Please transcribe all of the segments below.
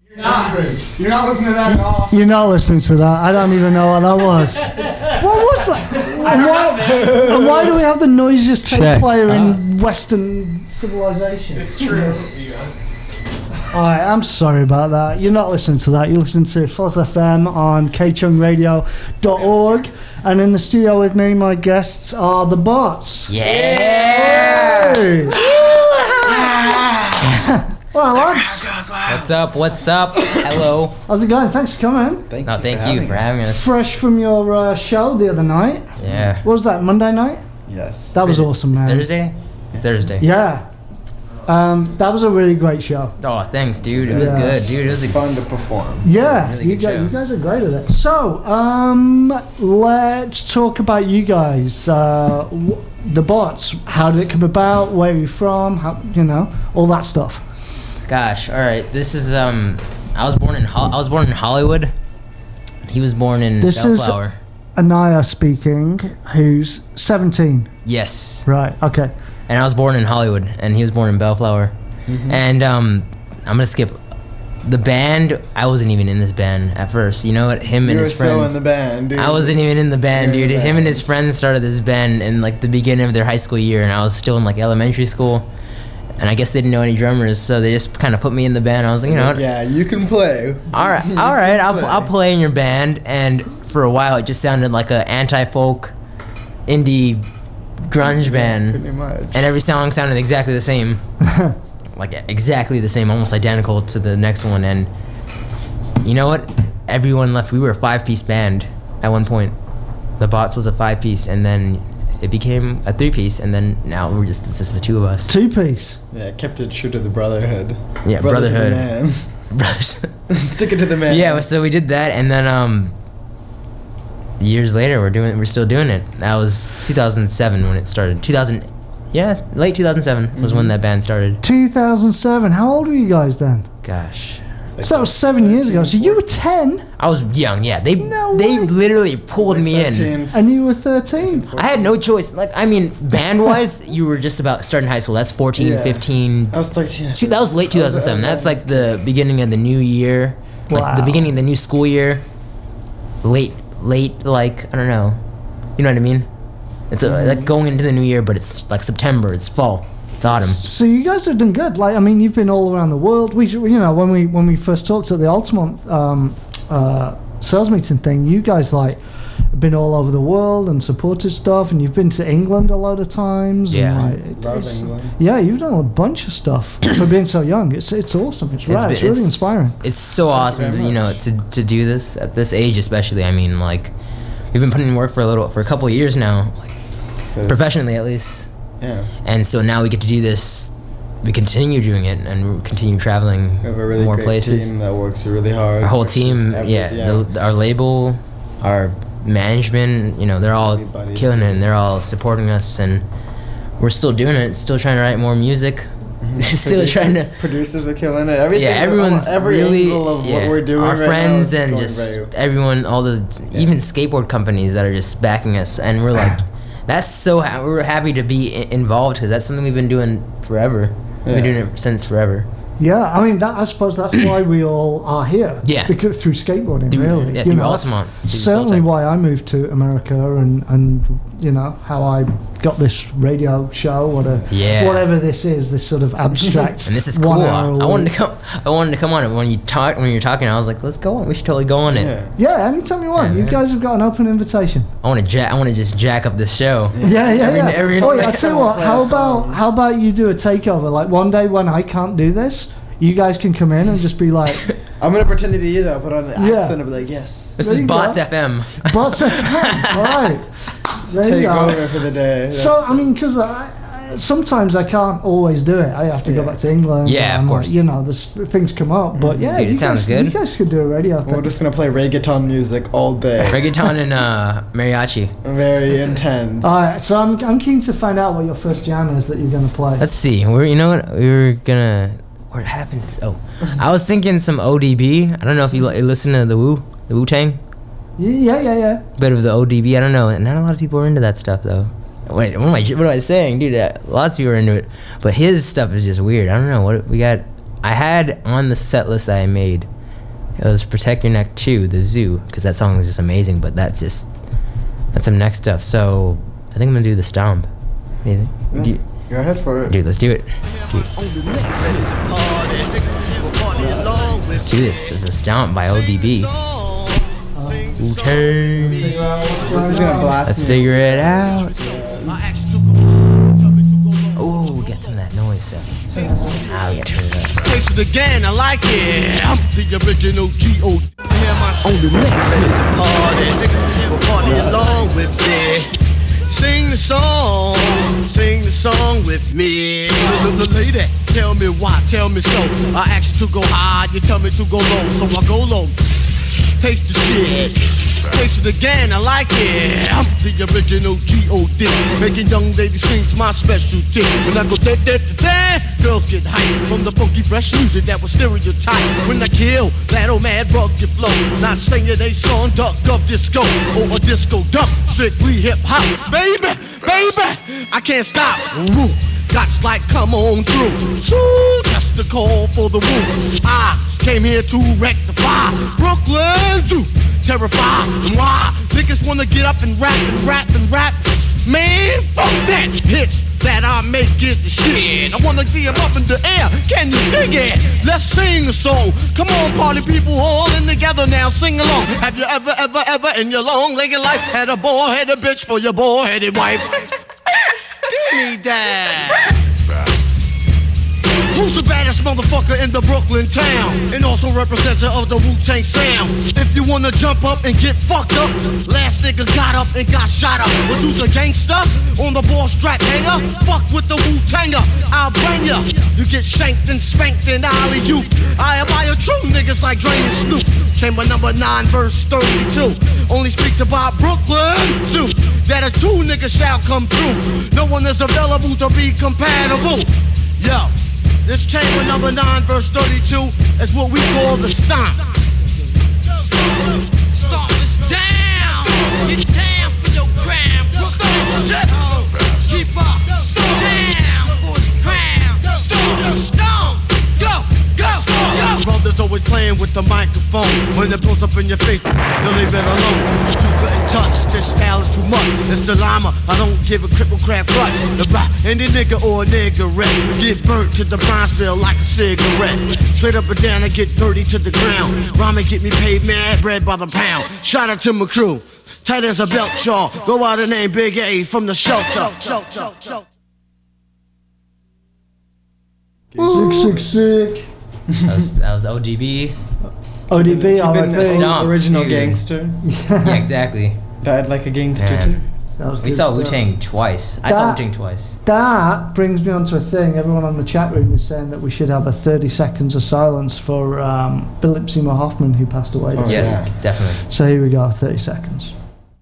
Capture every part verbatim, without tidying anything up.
You're not listening to that at all. You're not listening to that. I don't even know what that was. What was that? And why, and why do we have the noisiest tape Check. player in Western civilization? It's true. Alright, I'm sorry about that. You're not listening to that. You're listening to Fuzz F M on k chung radio dot org. And in the studio with me, my guests are the Bots. Yeah. Hey. Well, lads, What's up? What's up? Hello. how's it going? Thanks for coming. Thank No, you thank for you having for us. having us. Fresh from your uh, show the other night. Yeah. What was that, Monday night? Yes. That was awesome, It's man. Thursday? It's Thursday. Yeah. Um, that was a really great show. Oh, thanks, dude. It was Yeah. good, dude. It was It's a fun to perform. Yeah, really you, good guys, show. you guys are great at it. So, um, let's talk about you guys. Uh, w- the Bots. How did it come about? Where are you from? How, you know, all that stuff. Gosh, all right. This is um. I was born in Ho- I was born in Hollywood. He was born in This is- Bellflower. Anaya speaking, who's seventeen. Yes. Right. Okay. And I was born in Hollywood, and he was born in Bellflower. Mm-hmm. And um, I'm gonna skip the band. I wasn't even in this band at first. You know what? Him You and were his so friends. in the band, dude. I wasn't even in the band, You're in dude. the Him and his band. friends started this band in like the beginning of their high school year, and I was still in like elementary school. And I guess they didn't know any drummers, so they just kind of put me in the band. I was like, you know, what? Yeah, you can play. all right, You all right, can I'll play. I'll play in your band. And for a while, it just sounded like a anti-folk, indie, grunge band, Pretty much. and every song sounded exactly the same, like exactly the same, almost identical to the next one. And you know what? Everyone left. We were a five-piece band at one point. The Bots was a five-piece, and then it became a three-piece, and then now we're just this is the two of us. Two piece. Yeah, kept it true to the brotherhood. Yeah, Brother to the brotherhood. Brothers. man. Stick it to the man. Yeah, so we did that, and then um, years later, we're doing, we're still doing it. That was two thousand seven when it started. two thousand, yeah, late two thousand seven was when that band started. two thousand seven. How old were you guys then? Gosh, It's like So that was seven years ago. So you were ten I was young. Yeah, they No they way. literally pulled like me in. thirteen. and you were thirteen. I had no choice. Like, I mean, band wise, you were just about starting high school. That's fourteen, Yeah. fifteen. I was thirteen. Two, that was late I was- I was two thousand seven. That's like the beginning of the new year, like Wow. the beginning of the new school year. Late, late, like I don't know. You know what I mean? It's uh like going into the new year, but it's like September. It's fall. It's autumn. So you guys have done good. Like, I mean, you've been all around the world. We, you know, when we when we first talked at the Altamont um, uh, sales meeting thing, you guys like been all over the world and supported stuff, and you've been to England a lot of times. Yeah. and like, it- Love it's- England. Yeah, you've done a bunch of stuff for being so young. It's it's awesome. It's rad. been- It's, really inspiring. It's so awesome, very to, you know, much. to to do this at this age, especially. I mean, like we've been putting in work for a little, for a couple of years now, like But- professionally at least. Yeah. And so now we get to do this. We continue doing it and we continue traveling We have a really more great places. team that works really hard. Our whole Works just team, every- yeah, The, our label, our management, you know, they're all Everybody's killing it great. and they're all supporting us, and we're still doing it. Still trying to write more music. Still Producer- trying to. Producers are killing it. Everything. Yeah, everyone's every really angle of yeah, what we're doing. our right friends now is and going just very- everyone, all the even skateboard companies that are just backing us, and we're like, that's so ha- we're happy to be I- involved because that's something we've been doing forever. We've been Yeah. doing it since forever. Yeah, I mean, that, I suppose that's why we all are here. Yeah. Because through skateboarding, Through- really. yeah, You through know, that's Altamont, through certainly Soltec. why I moved to America, and, and you know, how I got this radio show, or a, Yeah. whatever this is, this sort of abstract. And this is cool. one I, hour a I wanted to week. come. I wanted to come on it when you talk. When you're talking, I was like, let's go on. We should totally go on it. Yeah. Yeah, anytime you want. Yeah, you man. guys have got an open invitation. I want to jack. I want to just jack up this show. Yeah, yeah, Every- yeah. every- oh, yeah, I next tell you time what. we'll How play a about song. how about you do a takeover? Like one day when I can't do this, you guys can come in and just be like, I'm gonna pretend to be you though. Put on an Yeah. accent and be like, yes. This There is you Bots go. F M. "Boss F M." All right. There you Take go. over for the day. So That's- I mean, because I, I, sometimes I can't always do it. I have to go Yeah. back to England. Yeah, of and, course. Like, you know, this things come up. But yeah, Dude, it you sounds guys, good. You guys could do a radio we're thing. just gonna play reggaeton music all day. Reggaeton and uh, mariachi. Very intense. All right, so I'm I'm keen to find out what your first jam is that you're gonna play. Let's see. We're you know what we were gonna. What happened? Oh, I was thinking some O D B. I don't know if you, li- you listen to the Wu, the Wu Tang. yeah, yeah, yeah. Bit of the O D B. I don't know. Not a lot of people are into that stuff though. Wait, what am I? What am I saying, dude? Uh, lots of people are into it, but his stuff is just weird. I don't know what we got. I had on the set list that I made It was Protect Your Neck two, The Zoo, because that song is just amazing, but that's just, that's some next stuff. So I think I'm going to do the Stomp. What do you think? Yeah, Do you- go ahead for it. Dude, let's do it. Let's do this. This is a Stomp by O D B. Wu-Tang. This is gonna blast Let's me. figure it out. Oh, we got some of that noise. So. Now we gotta turn it up. Taste it again, I like it. I'm the original G O on the next party. Party along with me. Sing the song, sing the song with me. The lady, tell me why, tell me so. I ask you to go high, you tell me to go low, so I go low. Taste the shit. Taste it again, I like it. I'm the original G O D. Making young ladies scream's my specialty. When I go da da da da, girls get hyped from the funky fresh music that was stereotyped. When I kill that old mad rugged flow, not singing a song duck of disco or a disco duck, strictly hip hop, baby, baby. I can't stop. Woo. Gots like come on through. So that's the call for the woo. I came here to rectify Brooklyn to terrify. Why? Niggas wanna get up and rap and rap and rap. Man, fuck that pitch that I make it shit. I wanna see 'em up in the air. Can you dig it? Let's sing a song. Come on, party people, all in together now. Sing along. Have you ever, ever, ever in your long-legged life had a boy-headed bitch for your boy-headed wife? Give me that. Who's the baddest motherfucker in the Brooklyn town? And also representative of the Wu-Tang sound. If you wanna jump up and get fucked up, last nigga got up and got shot up. But you's a gangster on the ball strap hanger. Fuck with the Wu-Tanger, I'll bring ya. You get shanked and spanked and alley-oop. I admire true niggas like Dre and Snoop. Chamber number nine, verse thirty-two. Only speaks about Brooklyn zoo. That a true nigga shall come through. No one is available to be compatible. Yo. This chamber number nine, verse thirty-two, is what we call the stomp. Stomp, stomp is down. Get down for your crown. Stomp, keep up. Down for his crown. Stomp, stomp, go, go, go. Brothers always playing with the microphone. When it blows up in your face, they'll leave it alone. You couldn't touch, this style is too much. It's the llama, I don't give a cripple crap clutch. The rock, any nigga or a niggerette get burnt to the bronzeville like a cigarette. Straight up and down, I get dirty to the ground. Rhyme get me paid mad, bread by the pound. Shout out to my crew, tight as a belt jaw. Go out and name Big A from the shelter. Sick, sick, sick. That was, that was O D B. O D B, R I Keeping P. the Stomp, original dude. gangster. Yeah, exactly. Died like a gangster Man. too. That was We good saw stuff. Wu-Tang twice. I saw That- Wu-Tang twice. That brings me on to a thing. Everyone on the chat room is saying that we should have a thirty seconds of silence for um, Philip Seymour Hoffman, who passed away. Oh, this Yes, week. definitely. So here we go, thirty seconds.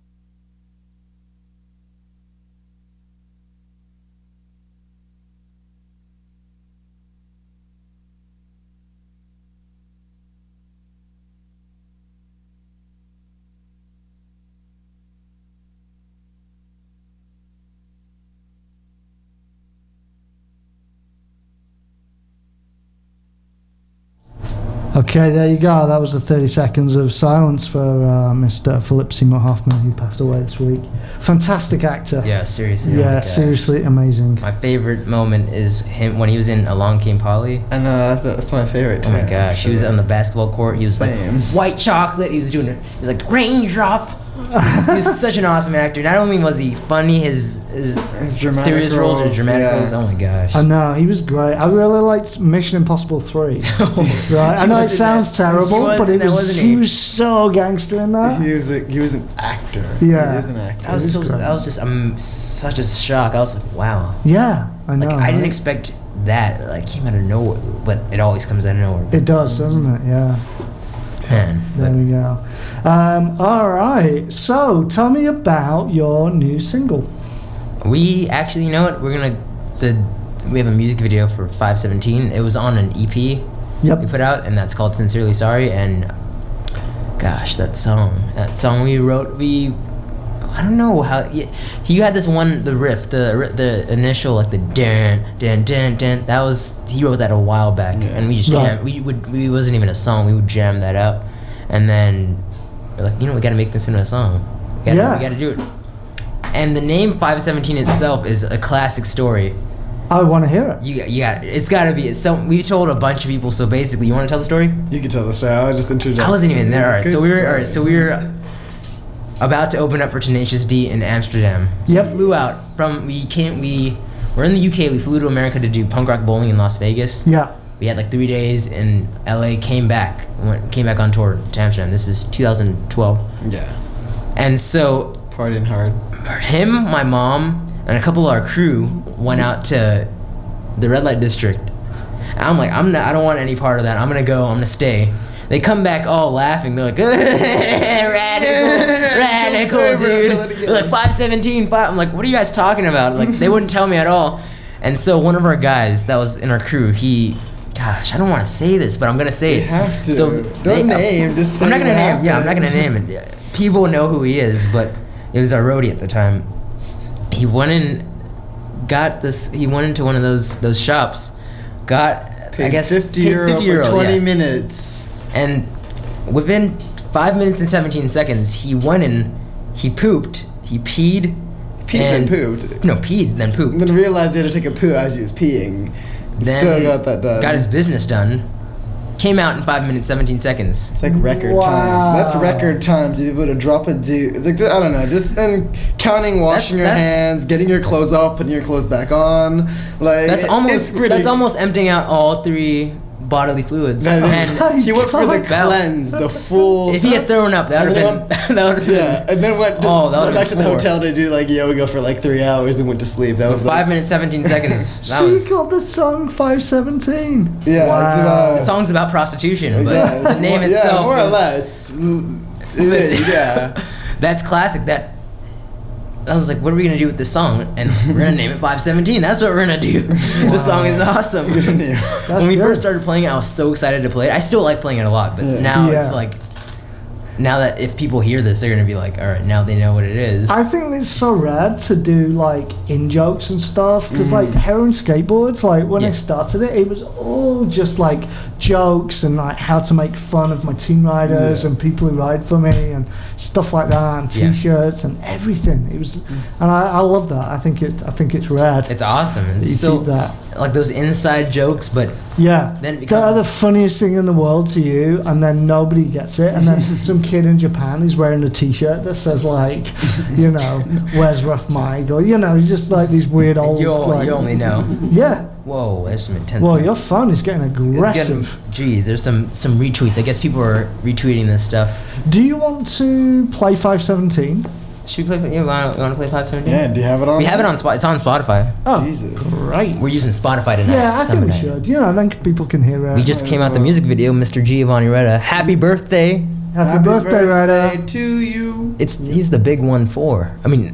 Okay, there you go. That was the thirty seconds of silence for uh, Mister Philip Seymour Hoffman, who passed away this week. Fantastic actor. Yeah, seriously. oh Yeah, my God. seriously amazing. My favorite moment is him when he was in Along Came Polly. I know, that's, that's my favorite Oh my too, gosh, he was actually. on the basketball court. He was Same. like white chocolate. He was doing it. He was like raindrop. He was such an awesome actor. Not only was he funny, his his, His dramatic serious roles, or roles, dramatic yeah. roles. Oh my gosh. I know, he was great. I really liked Mission Impossible three. Right? I know it wasn't sounds that- terrible, he wasn't but it that, was, wasn't he he? was so gangster in that. He was a, he was an actor. Yeah. He is an actor. That was so. was great. That was just um, such a shock. I was like, wow. Yeah, I know. Like I didn't right? expect that. Like came out of nowhere, but it always comes out of nowhere. It does, doesn't it? Yeah. Man, There but we go. Um, all right. So, tell me about your new single. we actually, you know what? We're gonna the we have a music video for five seventeen. It was on an E P Yep. we put out, and that's called Sincerely Sorry. And gosh, that song, that song we wrote, we I don't know how he, he had this one the riff the the initial like the dan dan dan dan that was he wrote that a while back Yeah. and we just Right. jam we would we wasn't even a song we would jam that out and then we're like you know we got to make this into a song we gotta, Yeah. we got to do it and the name five seventeen itself is a classic story. I want to hear it. You you got it's got to be it's some we told a bunch of people so basically you want to tell the story? You can tell the story. I just introduced. I wasn't even there. All right, so Good we were all story. right. So we were about to open up for Tenacious D in Amsterdam. So Yep. we flew out from we came we were in the U K. We flew to America to do punk rock bowling in Las Vegas. Yeah. We had like three days in L A. Came back went came back on tour to Amsterdam. This is two thousand twelve. Yeah. And so Partying hard. him, my mom, and a couple of our crew went out to the red light district. And I'm like, I'm not. I don't want any part of that. I'm gonna go. I'm gonna stay. They come back all laughing. They're like, radical, radical, dude. They're like five seventeen, five. I'm like, what are you guys talking about? Like, they wouldn't tell me at all. And so one of our guys that was in our crew, he, gosh, I don't want to say this, but I'm gonna say You it. have to. So Don't they- name, just I'm say not gonna what name. Yeah, I'm not gonna happened. name it. People know who he is, but it was our roadie at the time. He went in, got this. He went into one of those those shops, got Paid I guess fifty paid euro fifty for twenty yeah. minutes. And within five minutes and seventeen seconds, he went in, he pooped, he peed, Peed and pooped. No, peed then pooped. And then realized he had to take a poo as he was peeing. Then Still got that done. Got his business done. Came out in five minutes seventeen seconds. It's like record Wow. time. That's record time to be able to drop a dude. Like, I don't know, just and counting, washing That's- your that's- hands, getting your clothes off, putting your clothes back on. Like That's it- almost it's pretty, that's almost emptying out all three bodily fluids. That is- And he went for the God. cleanse, the full. if he had thrown up, that would And have then been that would have yeah, and then went, to, Oh, that went would've back to been the poor. hotel to do like yoga for like three hours and went to sleep. That was five like, minutes seventeen seconds. That She was got the song five seventeen. Yeah, wow. it's about- the song's about prostitution, but yeah, the name more, itself yeah, more or is- less. Mm, It is, yeah. That's classic. That I was like, what are we gonna do with this song? And we're gonna name it five seventeen. That's what we're gonna do. The song is awesome. Good name. That's when we good. first started playing it, I was so excited to play it. I still like playing it a lot, but Yeah. now Yeah. it's like, now that if people hear this, they're gonna be like, all right, now they know what it is. I think it's so rad to do like in jokes and stuff because like heroin skateboards, like when I Yeah. started it, it was all just like jokes and like how to make fun of my team riders Yeah. and people who ride for me and stuff like that and Yeah. t-shirts and everything. It was, and I, I love that. I think it. I think it's rad. It's awesome. that It's you so keep that. like those inside jokes, but Yeah, Then it they're the becomes- funniest thing in the world to you, and then nobody gets it. And then some kid in Japan is wearing a T-shirt that says like, you know, "Where's Rough Mike?" or you know, just like these weird old. you, like, you only know. Yeah. Whoa, there's some intense. Well, stuff. your phone is getting It's getting- aggressive. Geez, there's some some retweets. I guess people are retweeting this stuff. Do you want to play five seventeen? Should we play? You want to play five seventeen? Yeah, do you have it on? We have it on Spot. It's on Spotify. Oh, Jesus. great. We're using Spotify tonight. Yeah, I think Summer we night. should. You know, then people can hear it. We just Might came as out the well. music video, Mister Giovanni Retta. Happy birthday! Happy, birthday, Ryder. to you. It's he's the big one four. I mean,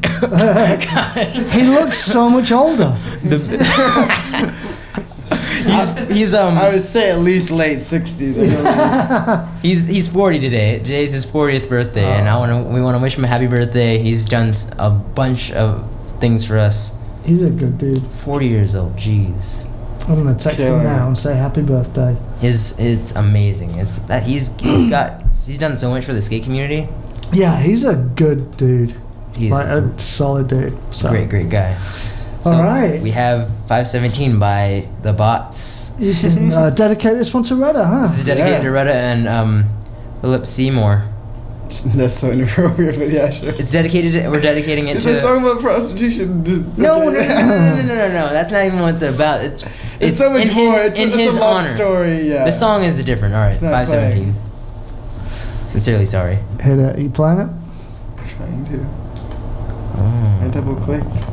He looks so much older. the, he's he's um I would say at least late sixties. I believe. he's he's forty today. Today's his fortieth birthday, and I want to we want to wish him a happy birthday. He's done s- a bunch of things for us. He's a good dude. Forty years old. Jeez. I'm gonna text him Killer. now and say happy birthday. His it's amazing. It's that he's he's got he's done so much for the skate community. Yeah, he's a good dude. He's Like a a solid dude. So. great great guy. All right. We have five seventeen by the Bots. You can uh, dedicate this one to Retta, huh? This is dedicated Yeah. to Retta and um, Philip Seymour. That's so inappropriate, but yeah, sure. It's dedicated. We're dedicating it It's to. a song about prostitution. D- No, no, no, okay. no, no, no, no, no, no. That's not even what it's about. It's it's, It's so much in, more. his- It's, in it's his a love honor. story. Yeah. The song is different. All right, It's not five seventeen. Sincerely sorry. Hit it. Are you playing it? I'm trying to. Oh. I double clicked.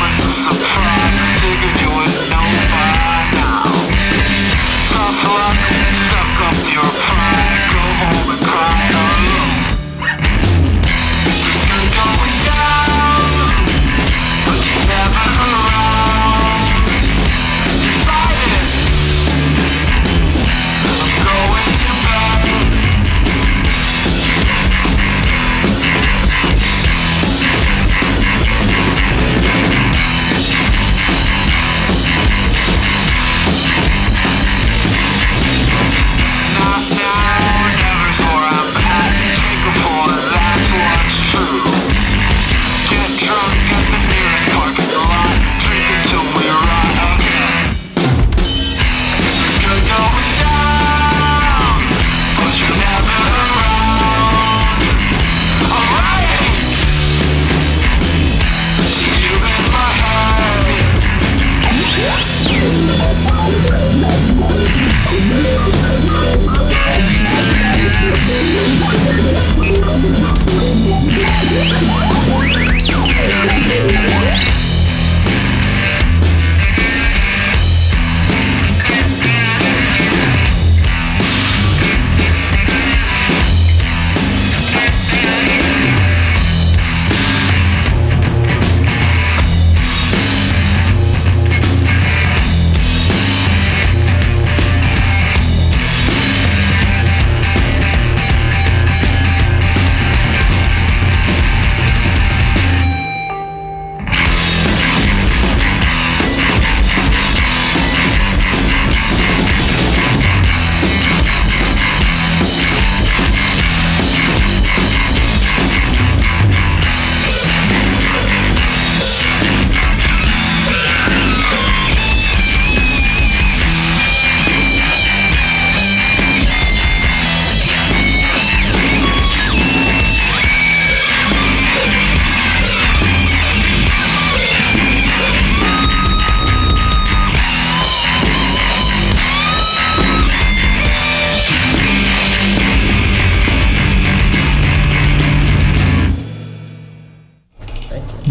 Tough luck.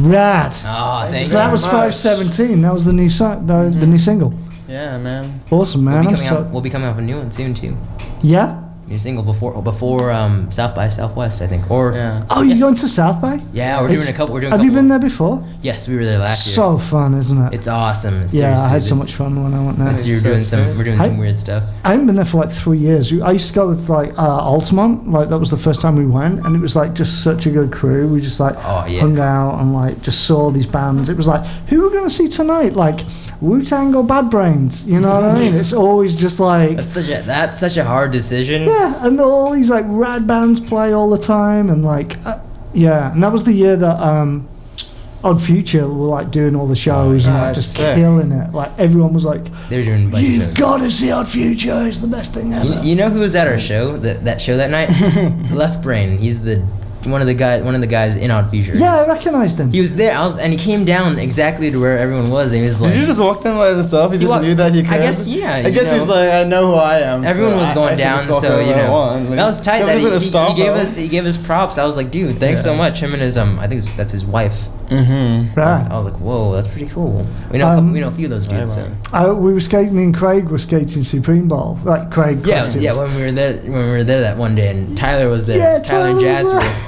Rad. Oh, thank So you. that was much. five seventeen. That was the new song, the, the new single. Yeah, man. Awesome, man. We'll be, I'm coming so, out, we'll be coming out with a new one soon too. yeah. New single before before um, South by Southwest, I think. Or yeah, Yeah. Oh, you're going to South Bay? we're It's- doing a couple. We're doing. a Have you couple- been there before? Yes, we were there last year. So fun, isn't it? It's awesome. yeah, Seriously, I had so this- much fun when I went there. This year So we're doing some. sick. We're doing I- some weird stuff. I haven't been there for like three years. I used to go with like uh, Altamont. Like that was the first time we went, and it was like just such a good crew. We just like Oh, yeah. hung out and like just saw these bands. It was like, who are we gonna see tonight? Like Wu-Tang or Bad Brains? You know what I mean? It's always just like That's such a that's such a hard decision. yeah, and all these like rad bands play all the time, and like uh, yeah, and that was the year that um, Odd Future were like doing all the shows and Oh, like that's just sick. killing it. Like everyone was like, They were doing a bunch of "You've shows. got to see Odd Future. It's the best thing ever." You, you know who was at our show? That that show that night? Left Brain. He's the one of the guys. One of the guys in Odd Future. yeah, I recognized him. He was there. I was, and he came down exactly to where everyone was. And he was like, Did you just walk them by himself? He, just walked- knew that he I could. guess, yeah, I you guess he's know. like, I know who I am. so Everyone was I- going I can down, just walk so you wherever I know want. Like, that was tight. come That he, visit a he, stop, he gave though. us he gave us props. I was like, dude, thanks so Yeah. much. Him and his um, I think it's- that's his wife. Mm-hmm. I, was, Right. I was like, whoa, that's pretty cool. We know a Um, couple, we know a few of those dudes. Right, So. I, we were skating. Me and Craig were skating Supreme Bowl. Like Craig. Yeah, costumes. yeah. When we were there, when we were there that one day, and Tyler was there. Yeah, Tyler and Tyler was Jasper.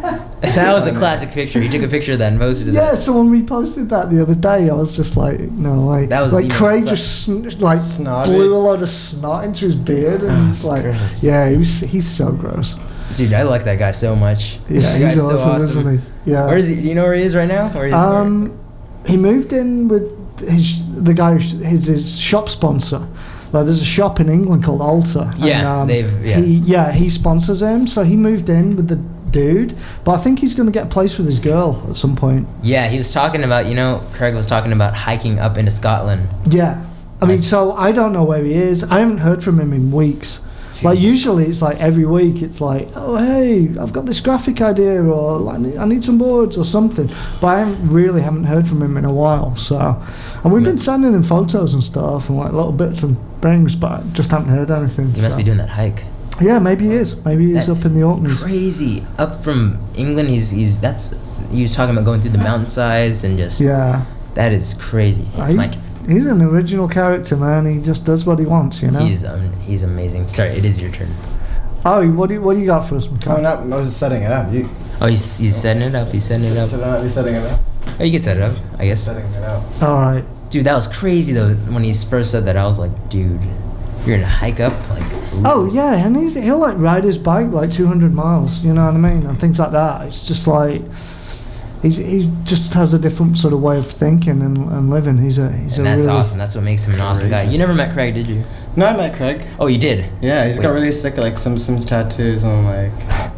That was a classic picture. He took a picture of that and posted it. Yeah, someone reposted that the other day. I was just like, no way. That was like the most Craig cla- just sn- like Snotty. blew a lot of snot into his beard, and Oh, it's like, gross. yeah, he was, he's so gross. Dude, I like that guy so much. Yeah, That he's guy's awesome, isn't he? Yeah. Where is he? Do you know where he is right now? Where is Um, he moved in with his the guy who's his, his shop sponsor. Like, there's a shop in England called Alta. and, Yeah, um, they've- yeah. He, yeah, he sponsors him, so he moved in with the dude. But I think he's going to get a place with his girl at some point. Yeah, he was talking about. You know, Craig was talking about hiking up into Scotland. Yeah. I mean, Right. so I don't know where he is. I haven't heard from him in weeks. Like, usually it's like every week it's like, oh, hey, I've got this graphic idea, or like, I need, I need some boards or something. But I haven't, really haven't heard from him in a while. So, and we've been sending him photos and stuff and like little bits and things, but I just haven't heard anything. He must so. be doing that hike. Yeah, maybe he is. Maybe he's That's up in the Orkneys. Crazy. Up from England, he's he's that's. He was talking about going through the mountainsides and just. Yeah. That is crazy. Uh, It's he's, like he's an original character, man. He just does what he wants, you know? he's um, he's amazing. Sorry, it is your turn. Oh, what do you, what do you got for us, Oh, McCall? no, I was just setting it up. You. Oh, he's he's setting it up. He's setting it up. Should I not be setting it up? Oh, you can set it up, I guess. Setting it up. All right. Dude, that was crazy though. When he first said that, I was like, dude, you're gonna hike up like. ooh. Oh yeah, and he's, he'll like ride his bike like two hundred miles, you know what I mean, and things like that. It's just like he he just has a different sort of way of thinking and, and living. He's a he's And a that's really awesome. That's what makes him an awesome guy. You never met Craig, did you? No, I met Craig. Oh, you did. Yeah, he's got Wait. really sick like some Sims tattoos and like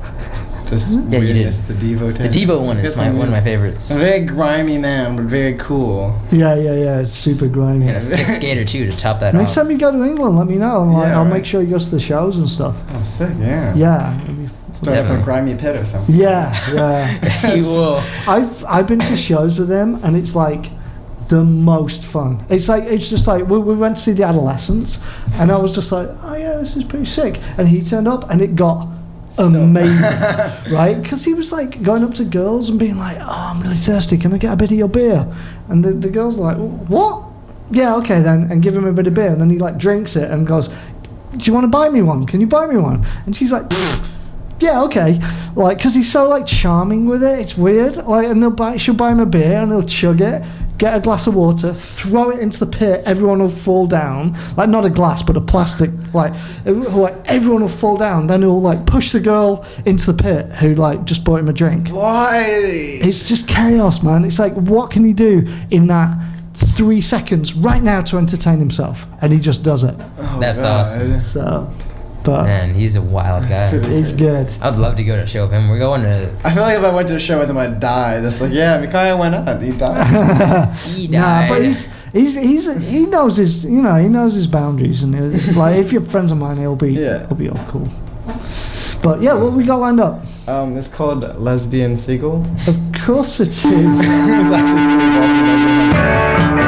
just Yeah, you did. weirdness, The Devo The tattoo. Devo one He's is got my some one of my really- favorites. A very grimy man, but very cool. yeah yeah yeah. It's super grimy. And a sick skater too to top that Next off. time you go to England, let me know. And, like, Yeah, I'll right. make sure he goes to the shows and stuff. Oh, sick! Yeah. Yeah, it'd be- Start up Definitely. a grimy pit or something. yeah, yeah. He will. I've I've been to shows with him, and it's like the most fun. It's like it's just like we, we went to see the Adolescents, and I was just like, oh yeah, this is pretty sick. And he turned up, and it got So- amazing, right? Because he was like going up to girls and being like, oh, I'm really thirsty. Can I get a bit of your beer? And the the girls are like, what? Yeah, okay then, and give him a bit of beer, and then he like drinks it and goes, do you want to buy me one? Can you buy me one? And she's like, yeah, okay. Like, because he's so like charming with it, it's weird. Like, and they'll buy, she'll buy him a beer and he'll chug it, get a glass of water, throw it into the pit. Everyone will fall down. Like, not a glass, but a plastic. Like, it, like everyone will fall down. Then he'll like push the girl into the pit who like just bought him a drink. Why? It's just chaos, man. It's like, what can he do in that three seconds right now to entertain himself? And he just does it. Oh, That's God. awesome. So, but Man, he's a wild guy. pretty- he's good. I'd love to go to a show of him. We're going to. I feel like if I went to a show with him, I'd die. That's like, yeah, Micaiah went up. He died. He Nah, died. but he's, he's he's he knows his you know he knows his boundaries, and he'll- like if you're friends of mine, he'll be Yeah. he'll be all cool. But yeah, what we got lined up? Um, it's called Lesbian Seagull. Of course it is. It's actually sleepwalking.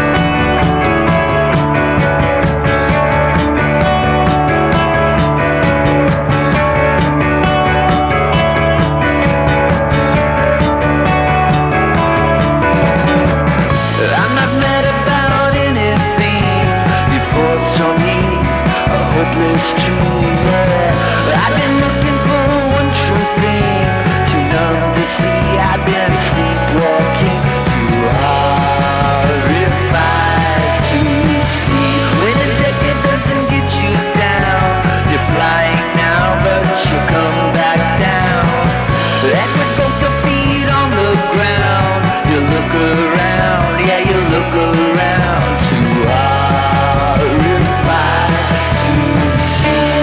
around, too horrified to see.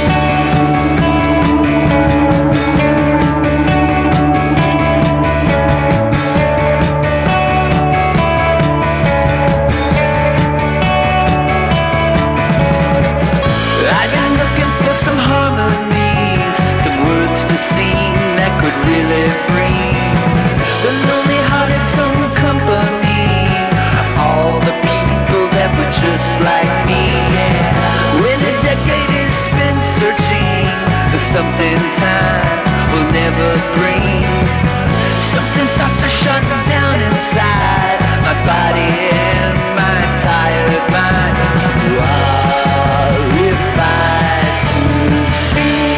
I've been looking for some harmonies, some words to sing that could really bring the lonely hearted some company, all the people that were just like me. Yeah. When a decade is spent searching for something time will never bring, something starts to shut down inside my body and my tired mind. Too horrified to see.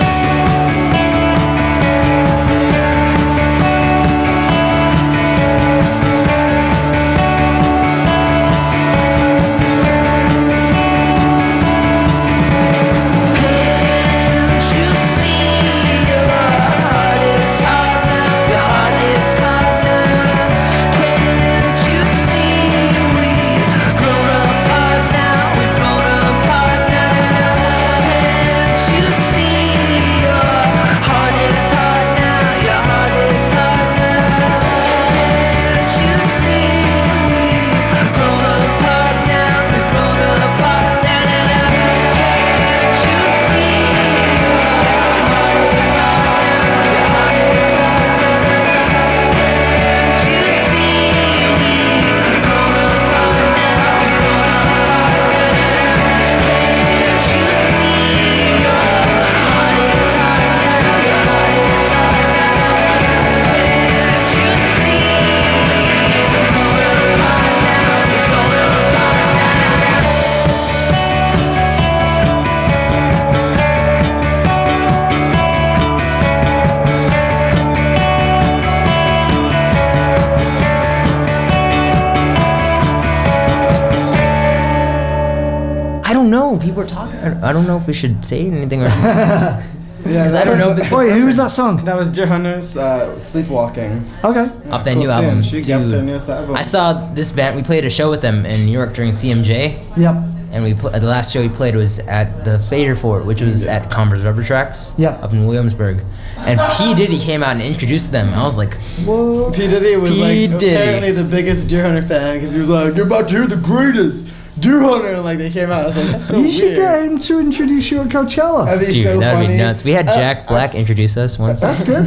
I don't know. People are talking. I I don't know if we should say anything or Yeah, because I don't know. If Wait, who was that song? That was Deer Hunters, uh, Sleepwalking. Okay. off that Cool new tune. album. She got their newest album. I saw this band. We played a show with them in New York during C M J, Yep. and we put, the last show we played was at the Fader Fort, which was at Converse Rubber Tracks, Yeah. up in Williamsburg. And P Diddy came out and introduced them. I was like, Whoa. P. Diddy was P. like Diddy. apparently the biggest Deer Hunter fan because he was like, "You're about to hear the greatest Deer Hunter." And like they came out, I was like, "That's so You weird." should get him to introduce you at Coachella. That'd be dude, so that'd funny. be nuts. We had Uh, Jack Black I- introduce us once. That's good.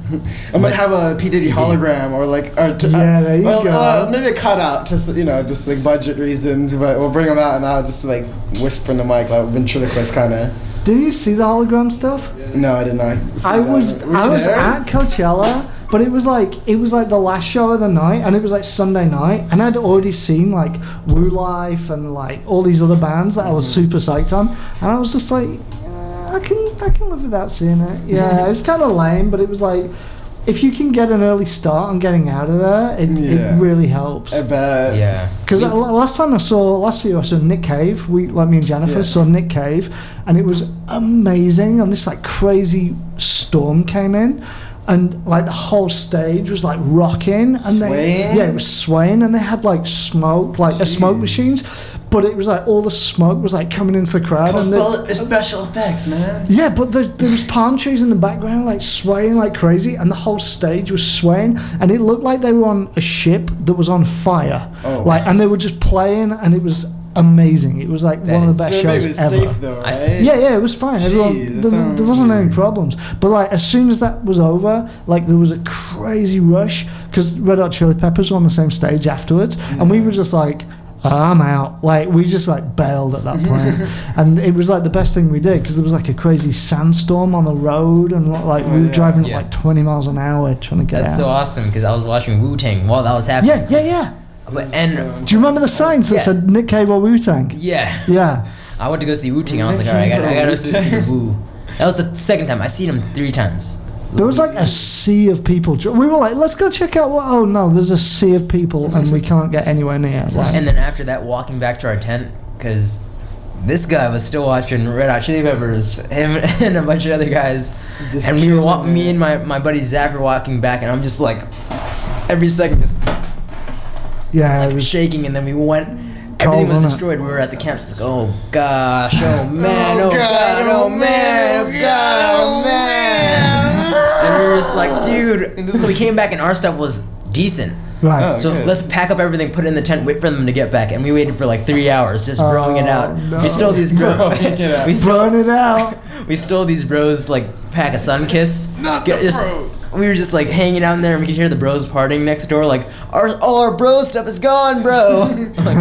I might have a P. Diddy hologram or like, or t- Yeah, there you well, go. Uh, maybe a cutout, just you know, just like budget reasons. But we'll bring him out and I'll just like whisper in the mic, like ventriloquist kind of. Did you see the hologram stuff? No, I did not. see I that. was Were you I was there? at Coachella, but it was like it was like the last show of the night, and it was like Sunday night, and I'd already seen like Woo Life and like all these other bands that I was super psyched on, and I was just like, "Eh, I can I can live without seeing it. Yeah, it's kind of lame, but it was like, if you can get an early start on getting out of there, it, Yeah. it really helps. I bet. Yeah. Because last time I saw, last year I saw Nick Cave. We, like me and Jennifer, Yeah. saw Nick Cave, and it was amazing. And this like crazy storm came in, and like the whole stage was like rocking, and they, Swaying? yeah, it was swaying, and they had like smoke, like a smoke Jeez. machines, but it was like all the smoke was like coming into the crowd, and the, It's special effects, man. yeah, but there, there was palm trees in the background, like swaying like crazy, and the whole stage was swaying, and it looked like they were on a ship that was on fire. Oh. Like, and they were just playing, and it was amazing. It was like That one of is- the best So maybe shows it's ever. safe though, I right? s- Yeah, yeah, it was fine. Everyone, Jeez, that there, sounds there wasn't any weird. problems. But like, as soon as that was over, like there was a crazy rush because Red Hot Chili Peppers were on the same stage afterwards, and we were just like, I'm out. Like we just like bailed at that point, and it was like the best thing we did because there was like a crazy sandstorm on the road, and like we were Oh, yeah. driving Yeah. at like twenty miles an hour trying to get That's out. so awesome because I was watching Wu Tang while that was happening. Yeah, yeah, yeah. But, and Do you remember the signs that Yeah. said Nick Cave or Wu Tang? yeah, Yeah. I went to go see Wu Tang. I was like, all right, I gotta, I gotta see, see Wu. That was the second time I seen him three times. There was like a sea of people. We were like, let's go check out what. Oh no, there's a sea of people and we can't get anywhere near. Like, And then after that, walking back to our tent because this guy was still watching Red Hot Chili Peppers. Him and a bunch of other guys, Just and we were wa- killing me it. and my my buddy Zach were walking back, and I'm just like, every second just. Yeah, it like was shaking, and then we went. Cold, Everything was wasn't it? destroyed. We were at the camp. It's like, oh gosh, oh man, oh god, oh man, oh god, oh man. And we were just like, dude. So we came back, and our stuff was decent. right. Oh, So good. let's pack up everything, put it in the tent, wait for them to get back, and we waited for like three hours just broing it out. Oh, no. We stole these bros. Broing it out. we stole Throwing it out. we stole these bros like pack a sun kiss. Not Get- the just- bros. We were just like hanging out in there, and we could hear the bros partying next door. Like, our all our bro stuff is gone, bro. Like,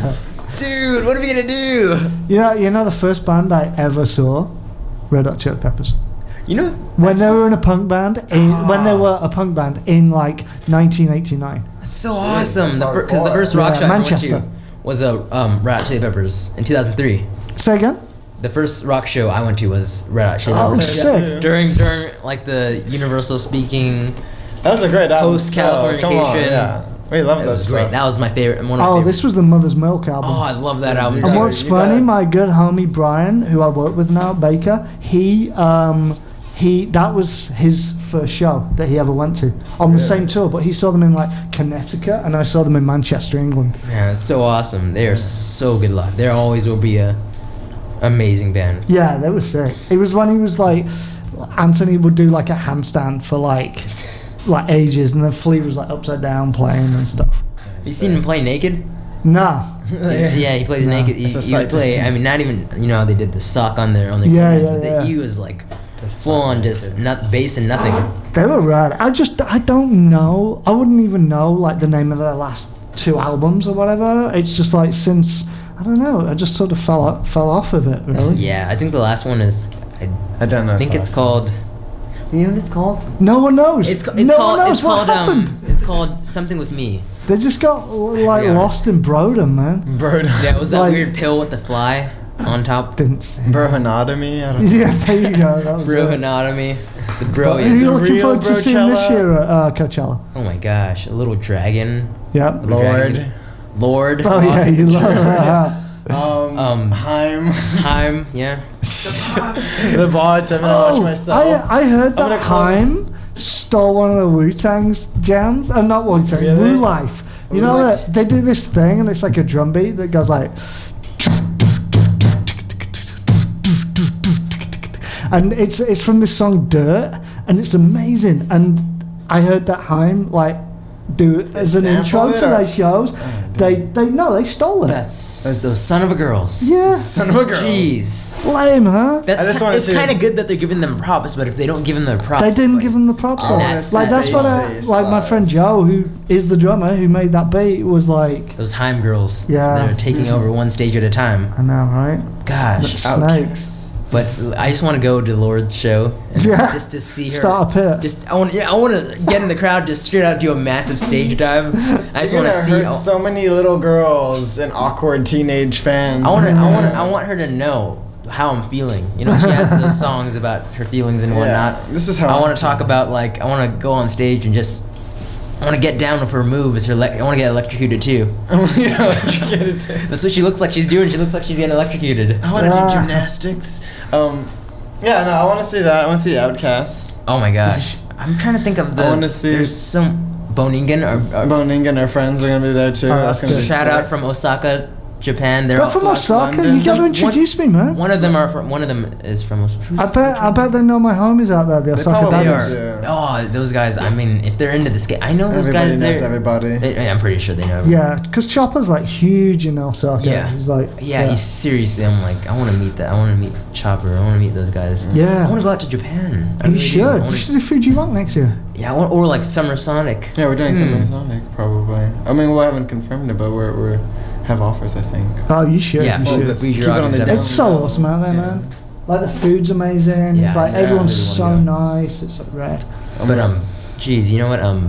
dude, what are we gonna do? You know, you know the first band I ever saw, Red Hot Chili Peppers. You know, When they were in a punk band, in, when they were a punk band in like nineteen eighty-nine. that's so awesome. that's Because the, hardcore. first rock Yeah, show I went Manchester. to was a um, Red Hot Chili Peppers in two thousand three. Say again? The first rock show I went to was Red Hot Chili Oh, Peppers. sick. During during like the Universal speaking, That was a great album. Post Oh, come on, Californication. yeah. We love it that was stuff. great. That was my favorite. One of my Oh, favorite. this was the Mother's Milk album. Oh, I love that album. you And got what's it, you funny, got it. my good homie Brian, who I work with now, Baker, he um he that was his first show that he ever went to on the same tour, but he saw them in like Connecticut, and I saw them in Manchester, England. Man, it's so awesome. They are so good live. There always will be a amazing band. Yeah, they were sick. It was when he was like, Anthony would do like a handstand for like like ages, and then Flea was like upside down playing and stuff. You seen him play naked? Nah. Yeah, he plays No. naked. He, It's a he sight would to play. see. I mean, not even you know how they did the sock on their on their Yeah, equipment, yeah, but yeah. he was like Just full on, fucking just naked. not bass and nothing. They were rad. I just, I don't know. I wouldn't even know like the name of their last two albums or whatever. It's just like since, I don't know, I just sort of fell o- fell off of it, really. Yeah, I think the last one is. I I don't know. think if it's I- called. You know what it's called? No one knows. It's, ca- it's no called. one knows it's what called. happened. Um, it's called something with me. They just got like Yeah. lost in Brodom, man. Bird. Yeah, it was that Like- weird pill with the fly on top. Didn't see. Brohanotomy. I don't know. Yeah, there you go. That was Bro it. anatomy. The Who bro. are you The looking real forward to seeing this Brochella? year at uh, Coachella? Oh my gosh, a little dragon. Yeah. Little dragon. Lord. Lord. Oh yeah, you love that. Um, Um, Heim. Heim. Yeah. The bots. I'm gonna watch Oh, myself. I, I heard I'm gonna that call- Haim stole one of the Wu Tang's jams. Uh, not Wu Tang, Really? Wu Life. You know What? that they do this thing, and it's like a drum beat that goes like. And it's it's from this song Dirt, and it's amazing. And I heard that Haim like do it as an sampled intro it, to or- their shows. They they no, they stole it. That's those son of a girls. Yeah, Son of a girl. Jeez. lame, huh? That's I just ki- wanna it's see- kind of good that they're giving them props, but if they don't give them their props, They didn't like- give him the props. Oh, though. that's- like that that's what I bass like. My live. friend Joe, who is the drummer who made that beat, was like, those Heim girls. Yeah. They're taking over one stage at a time. I know, right? Gosh. Snakes. But I just want to go to Lord's show and Yeah. just to see her. Start a pit. Just I want yeah I want to get in the crowd, just straight out do a massive stage dive. I just You're want to gonna see. hurt so many little girls and awkward teenage fans. I want to I want to I want her to know how I'm feeling. You know, she has those songs about her feelings and Yeah, whatnot. this is how I I want to talk about like I want to go on stage and just I want to get down with her moves. Her le- I want to get electrocuted too. You know, electrocuted too. That's what she looks like she's doing. She looks like she's getting electrocuted. I want to Ah. do gymnastics. Um, yeah, no, I want to see that. I want to see Outcasts. Oh my gosh, I'm trying to think of the. I wanna see- There's some Boningen or, or Boning and her friends are gonna be there too. Oh, that's gonna be that's shout sick. out from Osaka, Japan. They're They're all from Osaka. London. You got to Some- introduce me, man. One of them are from. One of them is from Osaka. I bet. I bet they know my homies out there. The Osaka probably They Daddies. are. do. Oh, those guys. I mean, if they're into the skate, I know those Everybody guys. knows they're- everybody. They, I'm pretty sure they know. Everybody. Yeah, because Chopper's like huge in Osaka. Yeah. He's like. Yeah, he's seriously. I'm like, I want to meet that. I want to meet Chopper. I want to meet those guys. Yeah. I want to go out to Japan. I You really do. I should. wanna- You should do Fuji Rock next year. Yeah, I want, or like Summer Sonic. Yeah, we're doing Hmm. something Sonic probably. I mean, we haven't confirmed it, but we're we have offers. I think. Oh, you should. Yeah, you well, should. but Fuji Keep it Rock on is the definitely. It's so awesome out there, Yeah. man. Like the food's amazing. Yeah, it's like yeah, everyone's I so really nice. It's like rad. But um, geez, you know what? Um,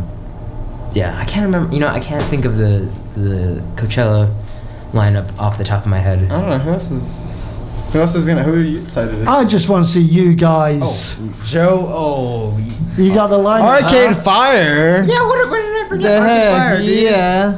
yeah, I can't remember. You know, I can't think of the the Coachella lineup off the top of my head. I don't know who else is. Who else is gonna? Who are you excited? to- I just want to see you guys. Joe. Oh. You got the line. Arcade Fire. Yeah. What? What did I forget? The Arcade heck? Fire, dude. Yeah.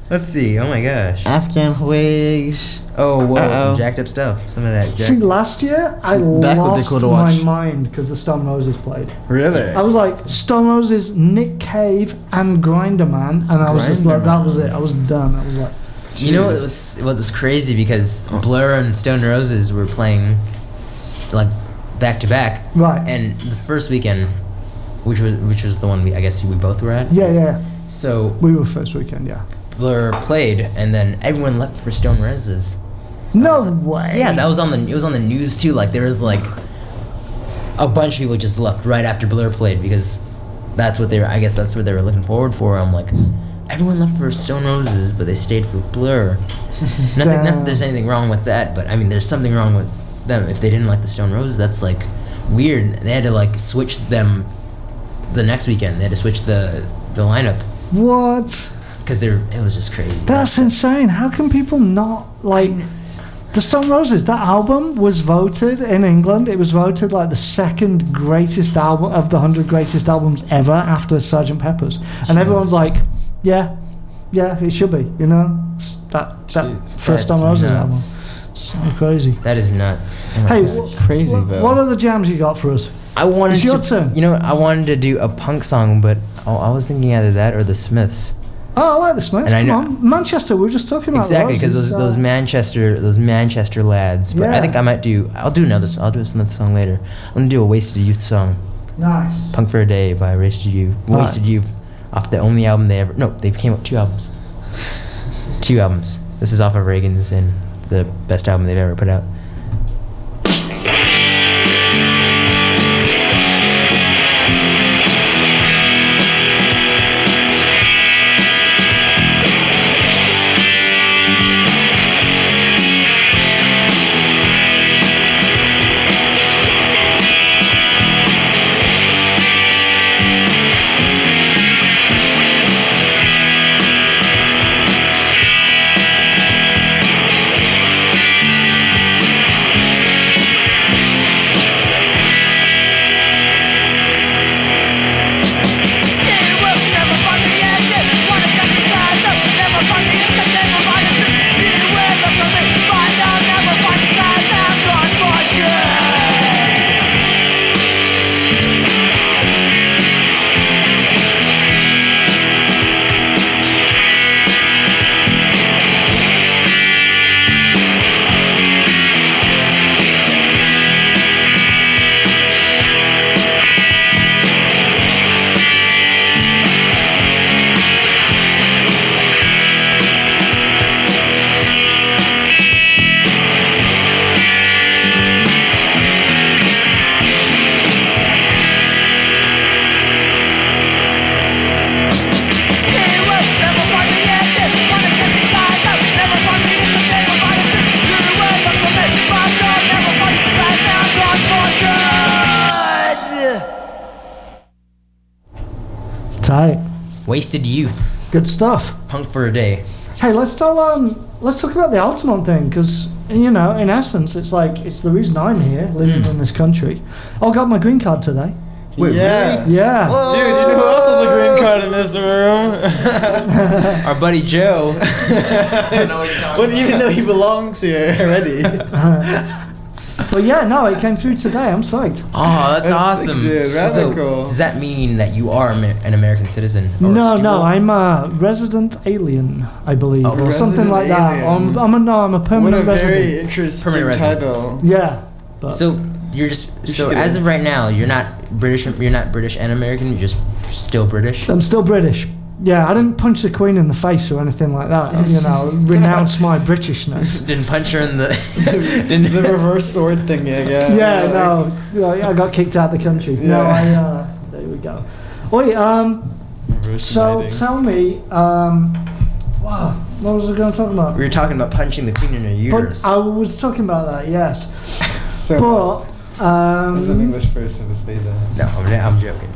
Let's see. Oh my gosh. Afghan Whigs. Oh, whoa, Uh-oh. some jacked up stuff. Some of that. See, Jacked. last year I Back when they lost could my watch. mind because the Stone Roses played. Really? I was like, Stone Roses, Nick Cave, and Grinder Man, and I was just like, Grinder that was it. I was done. I was like, You know Jeez. what's what's crazy because Blur and Stone Roses were playing s- like back to back, right. and the first weekend, which was which was the one we I guess we both were at. Yeah, yeah. So We were first weekend, yeah. Blur played, and then everyone left for Stone Roses. No So- way. Yeah, that was on the it was on the news too. Like there was like a bunch of people just left right after Blur played because that's what they were. I guess that's what they were looking forward for. I'm like, everyone left for Stone Roses, but they stayed for Blur. Nothing. Not that there's anything wrong with that, but I mean, there's something wrong with them if they didn't like the Stone Roses. That's like weird. They had to like switch them the next weekend. They had to switch the the lineup What? because they're. It was just crazy. That's insane. How can people not like the Stone Roses? That album was voted in England. It was voted like the second greatest album of the hundred greatest albums ever after Sergeant Pepper's, and everyone's like, "Yeah, yeah, it should be." You know, S- that that Jeez, first That's Stone Roses nuts. album. So crazy. That is nuts. Oh my Hey, God. wh- crazy, wh- though. what other jams you got for us? I wanted It's your to, turn. You know, I wanted to do a punk song, but I, I was thinking either that or the Smiths. Oh, I like the Smiths. And I Come know- on, Manchester. We were just talking about Exactly, because Roses, those uh, those Manchester those Manchester lads. But I Yeah. think I might do. I'll do another. s- I'll do a Smith song later. I'm gonna do a Wasted Youth song, nice. "Punk for a Day" by Wasted Youth. Alright. Wasted Youth, off the only album they ever. No, they came up two albums. Two albums. This is off of Reagan's and the best album they've ever put out. Tight. Wasted Youth, Good stuff. "Punk for a Day." Hey, let's tell um, let's talk about the Altamont thing, because you know, in essence, it's like it's the reason I'm here, living Mm. in this country. I got my green card today. Wait, yeah. Yeah. Dude, you know who else has a green card in this room? Our buddy Joe. Well, even though he belongs here already. But yeah, no, it came through today. I'm psyched. Oh, that's, That's sick, awesome. dude. That's so, cool. does that mean that you are Amer- an American citizen? Or No, dual? no, I'm a resident alien, I believe, Oh, or something resident like that. alien. I'm, I'm a no, I'm a What permanent a very resident. interesting Permanent resident. title. Yeah. But So you're just You so should get as in. of right now, you're not British. You're not British and American. You're just still British. I'm still British. Yeah, I didn't punch the Queen in the face or anything like that. You know, renounce my Britishness. Didn't punch her in the. didn't. The reverse sword thing, yeah. Yeah, Yeah, like- no, yeah, I got kicked out of the country. No, Yeah. I. Uh, there we go. Wait, um, Reverse so knighting. tell me, um, wow, what was I going to talk about? We were talking about punching the queen in her But uterus. I was talking about that, yes. So But as an um, English person to say that. no, I'm, I'm joking.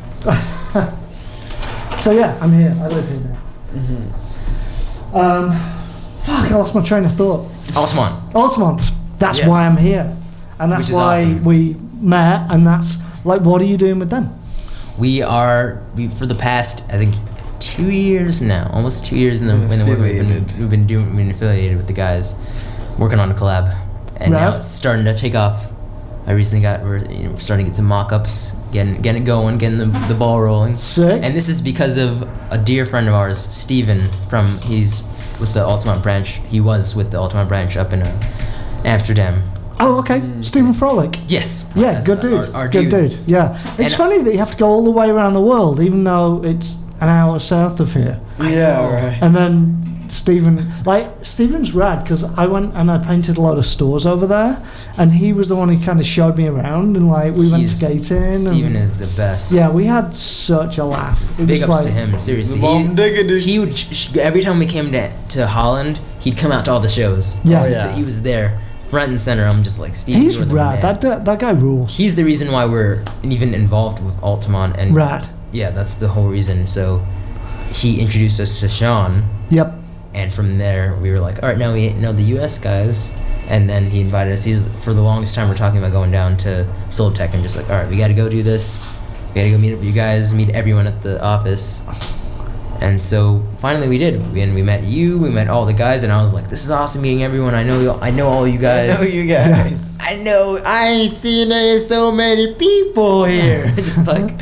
so yeah, I'm here. I live here now. Mm-hmm. Um, fuck, I lost my train of thought. Altamont. Altamont. That's Yes. why I'm here, and that's Which is why awesome. we met. And that's like, what are you doing with them? We are we for the past I think two years now, almost two years in the, in the work we've been, Affiliated. we've been doing, we've been affiliated with the guys, working on a collab, and now Right. it's starting to take off. I recently got, we're, you know, we're starting to get some mock-ups, getting, getting it going, getting the, the ball rolling. Sick. And this is because of a dear friend of ours, Steven, from, he's with the Altamont branch, he was with the Altamont branch up in uh, Amsterdam. Oh, okay. Stephen Frolic. Yes. Yeah, That's good our- dude. our good dude. Yeah. It's And- funny that you have to go all the way around the world, even though it's an hour south of here. Yeah, right. And then Stephen, like, Stephen's rad because I went and I painted a lot of stores over there, and he was the one who kind of showed me around, and like we went He's- skating. Steven and, is the best. Yeah, we had such a laugh. It Big was ups like, to him, seriously. The bomb digger, He, dude. he would sh- sh- every time we came to, to Holland, he'd come out to all the shows. Yeah. he was, Oh, yeah. the- he was there, front and center. I'm just like, Steve, He's you're the rad. man. That, that that guy rules. He's the reason why we're even involved with Altamont, and Rad. yeah, that's the whole reason. So he introduced us to Sean, Yep. and from there we were like, all right, now we know the U S guys. And then he invited us. He's for the longest time we're talking about going down to Soul Tech and just like, all right, we got to go do this. We got to go meet up with you guys, meet everyone at the office. And so finally we did. And we met you. We met all the guys, and I was like, this is awesome meeting everyone. I know I know all you guys. I know you guys. I know I ain't seen there's so many people here. Just like,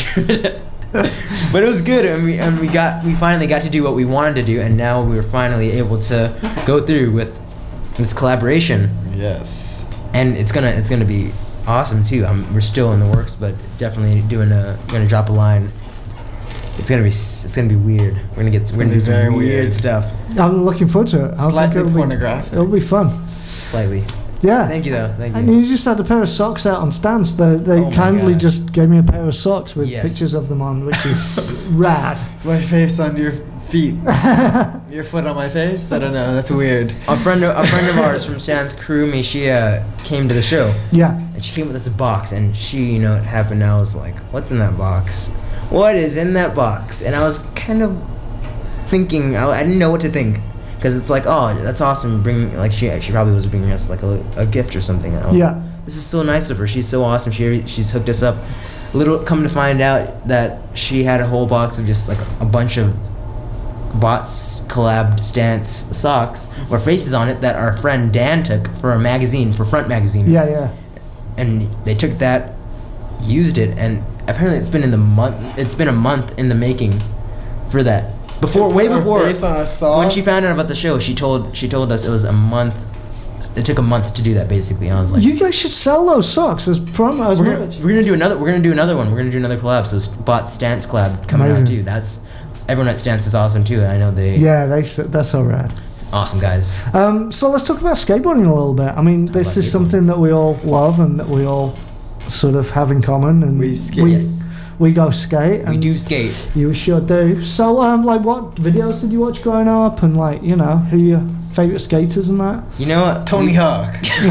but it was good, and we and we got we finally got to do what we wanted to do, and now we were finally able to go through with this collaboration, Yes. and it's gonna it's gonna be awesome too. Um, we're still in the works, but definitely doing a gonna drop a line. It's gonna be s- it's gonna be weird. We're gonna get we're gonna gonna do be some very weird, weird. stuff. I'm looking forward to it. I think Slightly it'll be- pornographic. It'll be fun. Slightly. Yeah. Thank you though. Thank And you. you just had a pair of socks out on stands. They, they Oh my kindly God. just gave me a pair of socks with Yes. pictures of them on, which is rad. My face on your feet. Your foot on my face? I don't know. That's weird. A friend of, a friend of ours from Stan's crew, Mishia, came to the show. Yeah. And she came with us a box, and she, you know, it happened. I was like, "What's in that box? What is in that box?" And I was kind of thinking, I, I didn't know what to think, because it's like, "Oh, that's awesome." Bring like she she probably was bringing us like a, a gift or something. And I was Yeah. like, this is so nice of her. She's so awesome. She she's hooked us up. Little come to find out that she had a whole box of just like a bunch of bots collabed stance socks or faces on it that our friend Dan took for a magazine, for Front Magazine. Yeah, yeah. And they took that, used it, and apparently it's been in the month. It's been a month in the making for that. Before, way Her before, face on a sock? when she found out about the show, she told she told us it was a month. It took a month to do that, basically. And I was like, You guys should sell those socks as promo as we're gonna, merch. we're gonna do another. We're gonna do another one. We're gonna do another collab. So Bot Stance collab coming Amazing. out too. That's everyone at Stance is awesome too. I know they Yeah, they s- that's all rad. awesome guys. Um, so let's talk about skateboarding a little bit. I mean, this about is skateboarding. something that we all love and that we all sort of have in common. And We skate. We, Yes. we go skate. We and do skate. You sure do. So, um, like, what videos did you watch growing up? And like, you know, who are your favourite skaters and that? You know what? Tony We- Hawk.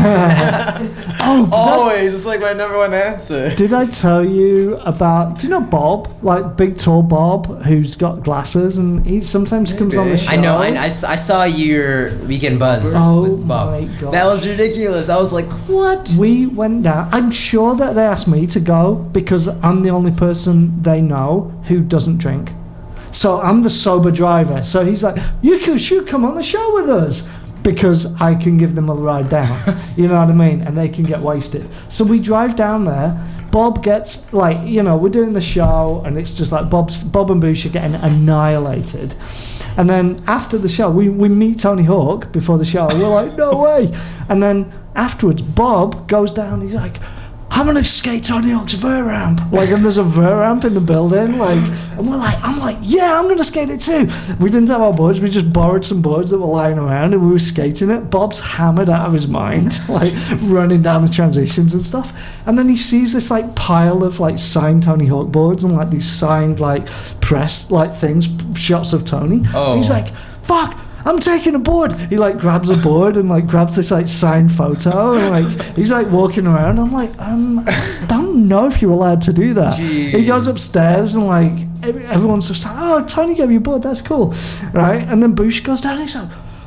Oh, did I- Always. It's like my number one answer. Did I tell you about? Do you know Bob, like big tall Bob, who's got glasses, and he sometimes comes on the Maybe. show. I know. I, I s- I saw your Weekend Buzz Oh with Bob. my God. That was ridiculous. I was like, what? We went down. I'm sure that they asked me to go because I'm the only person they know who doesn't drink. So I'm the sober driver. So he's like, you could should come on the show with us because I can give them a ride down. You know what I mean? And they can get wasted. So we drive down there. Bob gets like, you know, we're doing the show and it's just like Bob's Bob and Bush are getting annihilated. And then after the show, we, we meet Tony Hawk before the show. We're like, no way. And then afterwards, Bob goes down. He's like, I'm gonna skate Tony Hawk's Ver ramp. Like, and there's a Ver ramp in the building. Like, and we're like, I'm like, yeah, I'm gonna skate it too. We didn't have our boards. We just borrowed some boards that were lying around, and we were skating it. Bob's hammered out of his mind, like running down the transitions and stuff. And then he sees this like pile of like signed Tony Hawk boards and like these signed like press like things, shots of Tony. Oh. And he's like, fuck. I'm taking a board. He like grabs a board and like grabs this like signed photo and like he's like walking around. I'm like, um, I don't know if you're allowed to do that. He goes Jeez. upstairs and like every, everyone's just like, oh, Tony gave you a board. That's cool, right? And then Bush goes down. And he's like,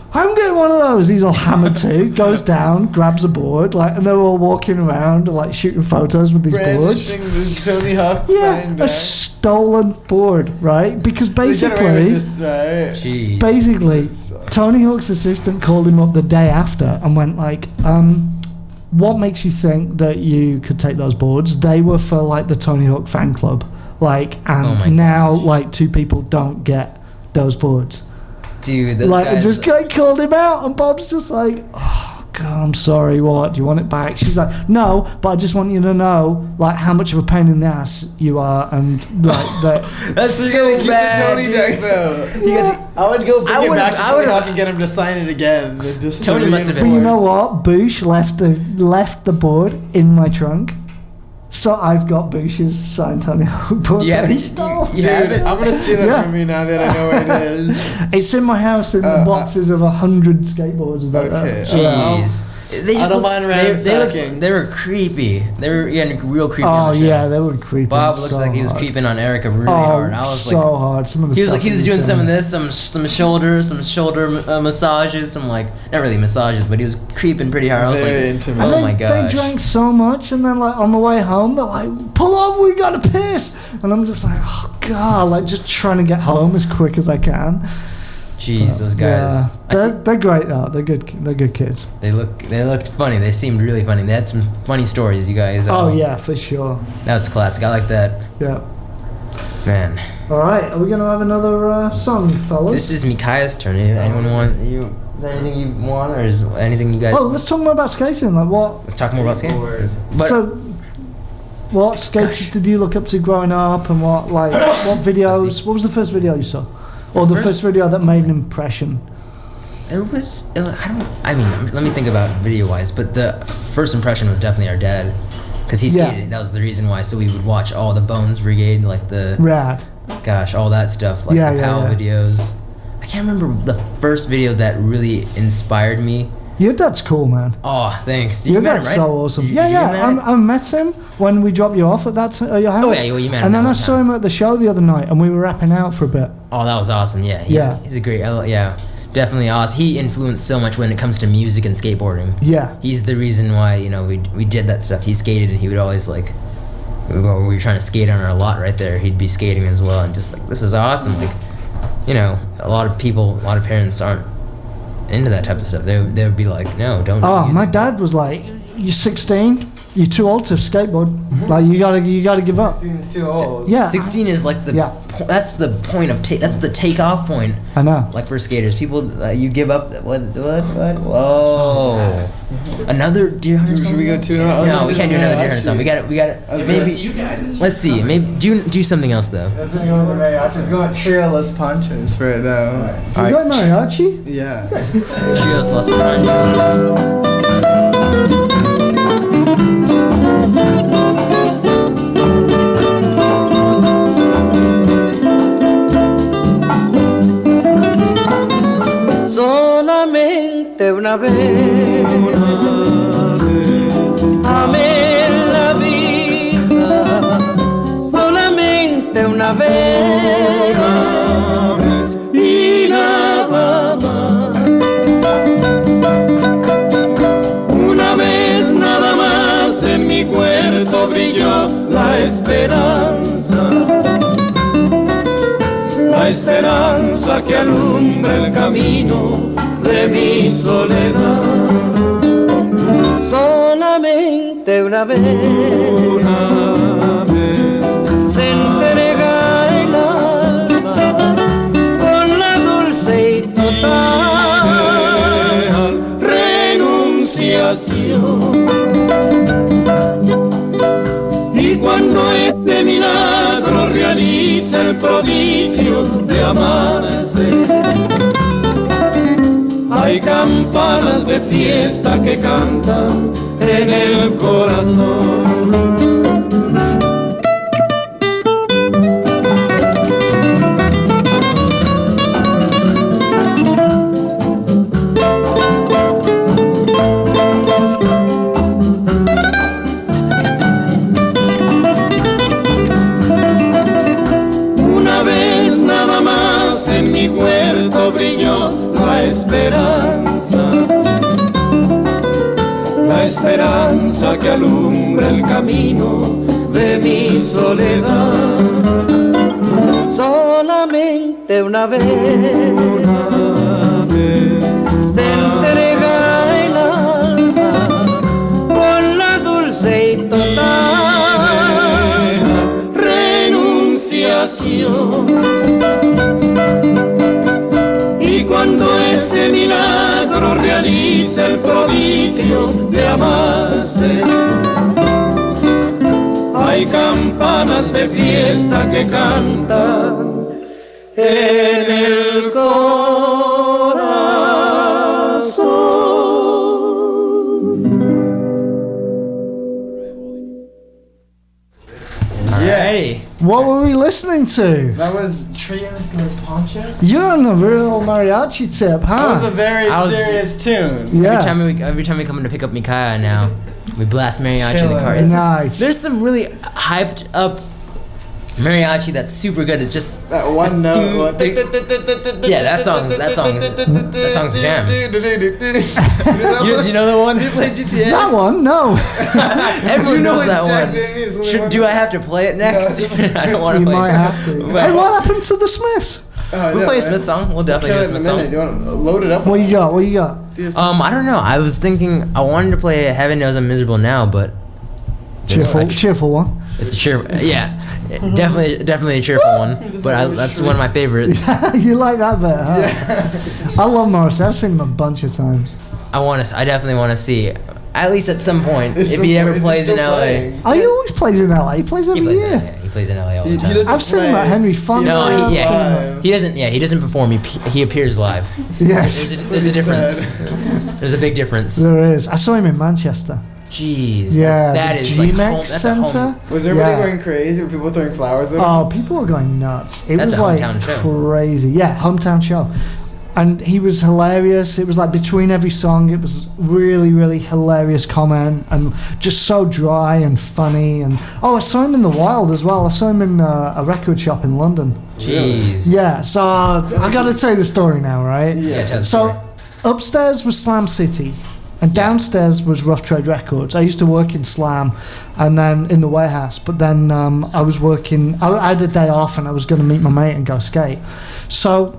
I'm getting one of those. He's all hammered too. Goes down, grabs a board, like, and they're all walking around, like shooting photos with these boards. Brandishing this Tony Hawk Yeah, sign a back. stolen board, right? Because They get away basically, with this, right? Jeez. basically, Tony Hawk's assistant called him up the day after and went like, um, "What makes you think that you could take those boards? They were for like the Tony Hawk fan club, like, and Oh my now like two people don't get those boards." Dude, those Like, guys, just like, called him out, and Bob's just like, "Oh God, I'm sorry. What? Do you want it back?" She's like, "No, but I just want you to know, like, how much of a pain in the ass you are, and like that." that's So you so gotta keep bad, the Tony dude. deck though. You got to- I would go bring I it would've- back to I Tony would've- Hawk and get him to sign it again. Just to Tony must have But been- you know reinforce. what? Boosh left the left the board in my trunk, so I've got Boosh's signed Tony Hawk board. You have that he it? stole. You Dude, have it? I'm gonna steal it Yeah. from you now that I know where it is. It's in my house in Uh, the uh, boxes of a hundred skateboards. That, Okay. uh, yeah. Jeez. They I just don't look- mind they, they, look- ransacking. they were creepy. They were getting real creepy Oh on the show. yeah, they were creepy. Bob looked so like he was hard. creeping on Erica really Oh, hard. I was so like, hard. Some of the he was stuff like he was was doing some of saying. this, some some shoulder, some shoulder uh, massages, some like not really massages, but he was creeping pretty hard. I was Very like, intimate. And oh they, my they gosh. drank so much, and then like on the way home, they're like, "Pull over, we gotta piss," and I'm just like, "Oh God!" Like just trying to get home as quick as I can. Jeez, those guys. Yeah, I they're, see, they're great though. They're good. They're good kids. they look they looked funny. They seemed really funny. They had some funny stories. You guys. Oh um, yeah, for sure. that was classic. I like that. Yeah. Man, All right, are we gonna have another uh, song, fellas? this is Mikaya's turn. Anyone want you? Is there anything you want, or is anything you guys? Oh, let's talk more about skating. Like what? Let's talk more about skateboards. But so, what skaters did you look up to growing up, and what like what videos? What was the first video you saw, or the, The first, first- video that made an impression? there was, uh, I don't, I mean, let me think about video wise, but the first impression was definitely our dad. Because he Yeah. skated, that was the reason why. So we would watch all the Bones Brigade, like the, Rad. gosh, all that stuff, like Yeah, the yeah, Powell yeah. videos. I can't remember the first video that really inspired me. Your dad's cool, man. Oh, thanks. Did Your you met him, dad's right? so awesome. You- yeah, you met yeah. him I'm, there? I met him when we dropped you off at that at your house. Oh, yeah, well, you met him And then that I one saw time. him at the show the other night, and we were rapping out for a bit. Oh, that was awesome. Yeah, he's, Yeah. he's a great, I lo- yeah, definitely awesome. He influenced so much when it comes to music and skateboarding. Yeah. He's the reason why, you know, we we did that stuff. He skated and he would always like, when we were trying to skate on our lot right there, he'd be skating as well, and just like, this is awesome. Like, you know, a lot of people, a lot of parents aren't into that type of stuff. They they would be like, no, don't. do Oh, music. my dad was like, "You're sixteen. You're too old to skateboard. Like you gotta you gotta give up." Seems too old. Yeah. Sixteen is like the Yeah. po- that's the point of take that's the takeoff point. I know. Like for skaters, people uh, you give up. What what what? Whoa! Another Deer Hunter Should song? we go two? I was No, gonna we do can't do the another mariachi. Deer Hunter song. We got it. We got I was it. gonna- Maybe. Let's see. Maybe do do something else though. Let's go with the mariachi. Let's go with Trio Los Ponchos right now. You got mariachi? Yeah. Cheers, Los Ponchos. Solamente una vez, amé la vida, solamente una vez y nada más. Una vez nada más en mi cuerpo brilló la esperanza. La esperanza que alumbra el camino de mi soledad. Solamente una vez, una vez se entrega el alma con la dulce y total renunciación. Y cuando ese milagro realiza el prodigio de amarse, hay campanas de fiesta que cantan en el corazón. Una vez nada más en mi puerto brilló la esperanza. esperanza que alumbra el camino de mi soledad. Solamente una vez, se entrega el alma con la dulce y total renunciación. Y cuando ese milagro realiza el prodigio de amarse, hay campanas de fiesta que cantan en el corazón. Alrighty. What were we listening to? That was Trios Los Ponchos. You're on a real mariachi tip, huh? That was a very I was- serious tune. yeah. Every time we every time we come in to pick up Mikaya now, we blast mariachi in the Killer. car. It's just- Nice. there's some really hyped up mariachi that's super good. It's just That one note. one- yeah, that song that song is that song's a jam. You, do you know the one? You played G T A? That one? No. Everyone You know knows that exactly one. what it is when we Should, went do I to- have to play it next? No. I don't want to You play might it. have to. But- Hey, what happened to the Smiths? Oh, We'll yeah, play a man. Smith song. We'll definitely do a Kill it in Smith a minute. song. Do you want to load it up? What you got? What you got? Um, I don't know. I was thinking I wanted to play Heaven Knows I'm Miserable Now, but Cheerful, like- cheerful one. it's a cheer. Yeah, definitely, definitely a cheerful one. But I, that's one of my favorites. You like that bit, huh? I love Morrissey. I've seen him a bunch of times. I want to. I definitely want to see, at least at some point, It's if so he fun. ever Is he plays in still L A. playing? Oh, he always plays in L A. He plays He every plays, in, year. yeah, he plays in L A all He, the he time. doesn't I've seen him play. at Henry Fun. No, plays he, yeah, live. he doesn't. Yeah, he doesn't perform. He pe- he appears live. Yes, There's a, there's a he difference. There's a big difference. there is. I saw him in Manchester. Jeez. Yeah, that the is like G-Mex home, that's a home- Centre. Was everybody Yeah. going crazy? Were people throwing flowers at him? Oh, people were going nuts. It That's was a like hometown show. crazy. Yeah, hometown show. And he was hilarious. It was like between every song, it was really, really hilarious comment and just so dry and funny. And oh, I saw him in the wild as well. I saw him in uh, a record shop in London. Jeez. Yeah, so uh, I got to tell you the story now, right? Yeah. tell the story. So upstairs was Slam City, and downstairs was Rough Trade Records. I used to work in Slam, and then in the warehouse. But then um, I was working. I, I had a day off, and I was going to meet my mate and go skate. So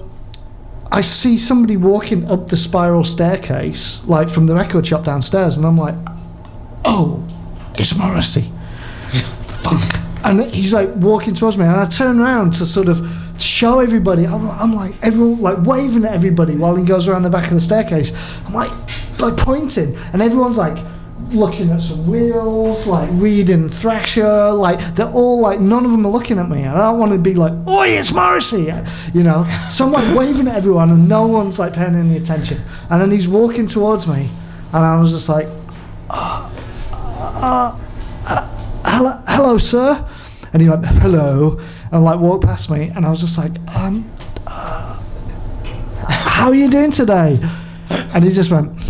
I see somebody walking up the spiral staircase, like from the record shop downstairs, and I'm like, "Oh, it's Morrissey." Fuck. And he's like walking towards me, and I turn around to sort of show everybody. I'm, I'm like, everyone like waving at everybody while he goes around the back of the staircase. I'm like, like pointing, and everyone's like looking at some wheels, like reading Thrasher, like they're all like, none of them are looking at me. And I don't want to be like, "Oi, it's Morrissey," you know. So I'm like waving at everyone, and no one's like paying any attention. And then he's walking towards me, and I was just like, uh, uh, uh, hello, hello, sir. And he went, "Hello," and like walked past me, and I was just like, um, uh, how are you doing today? And he just went,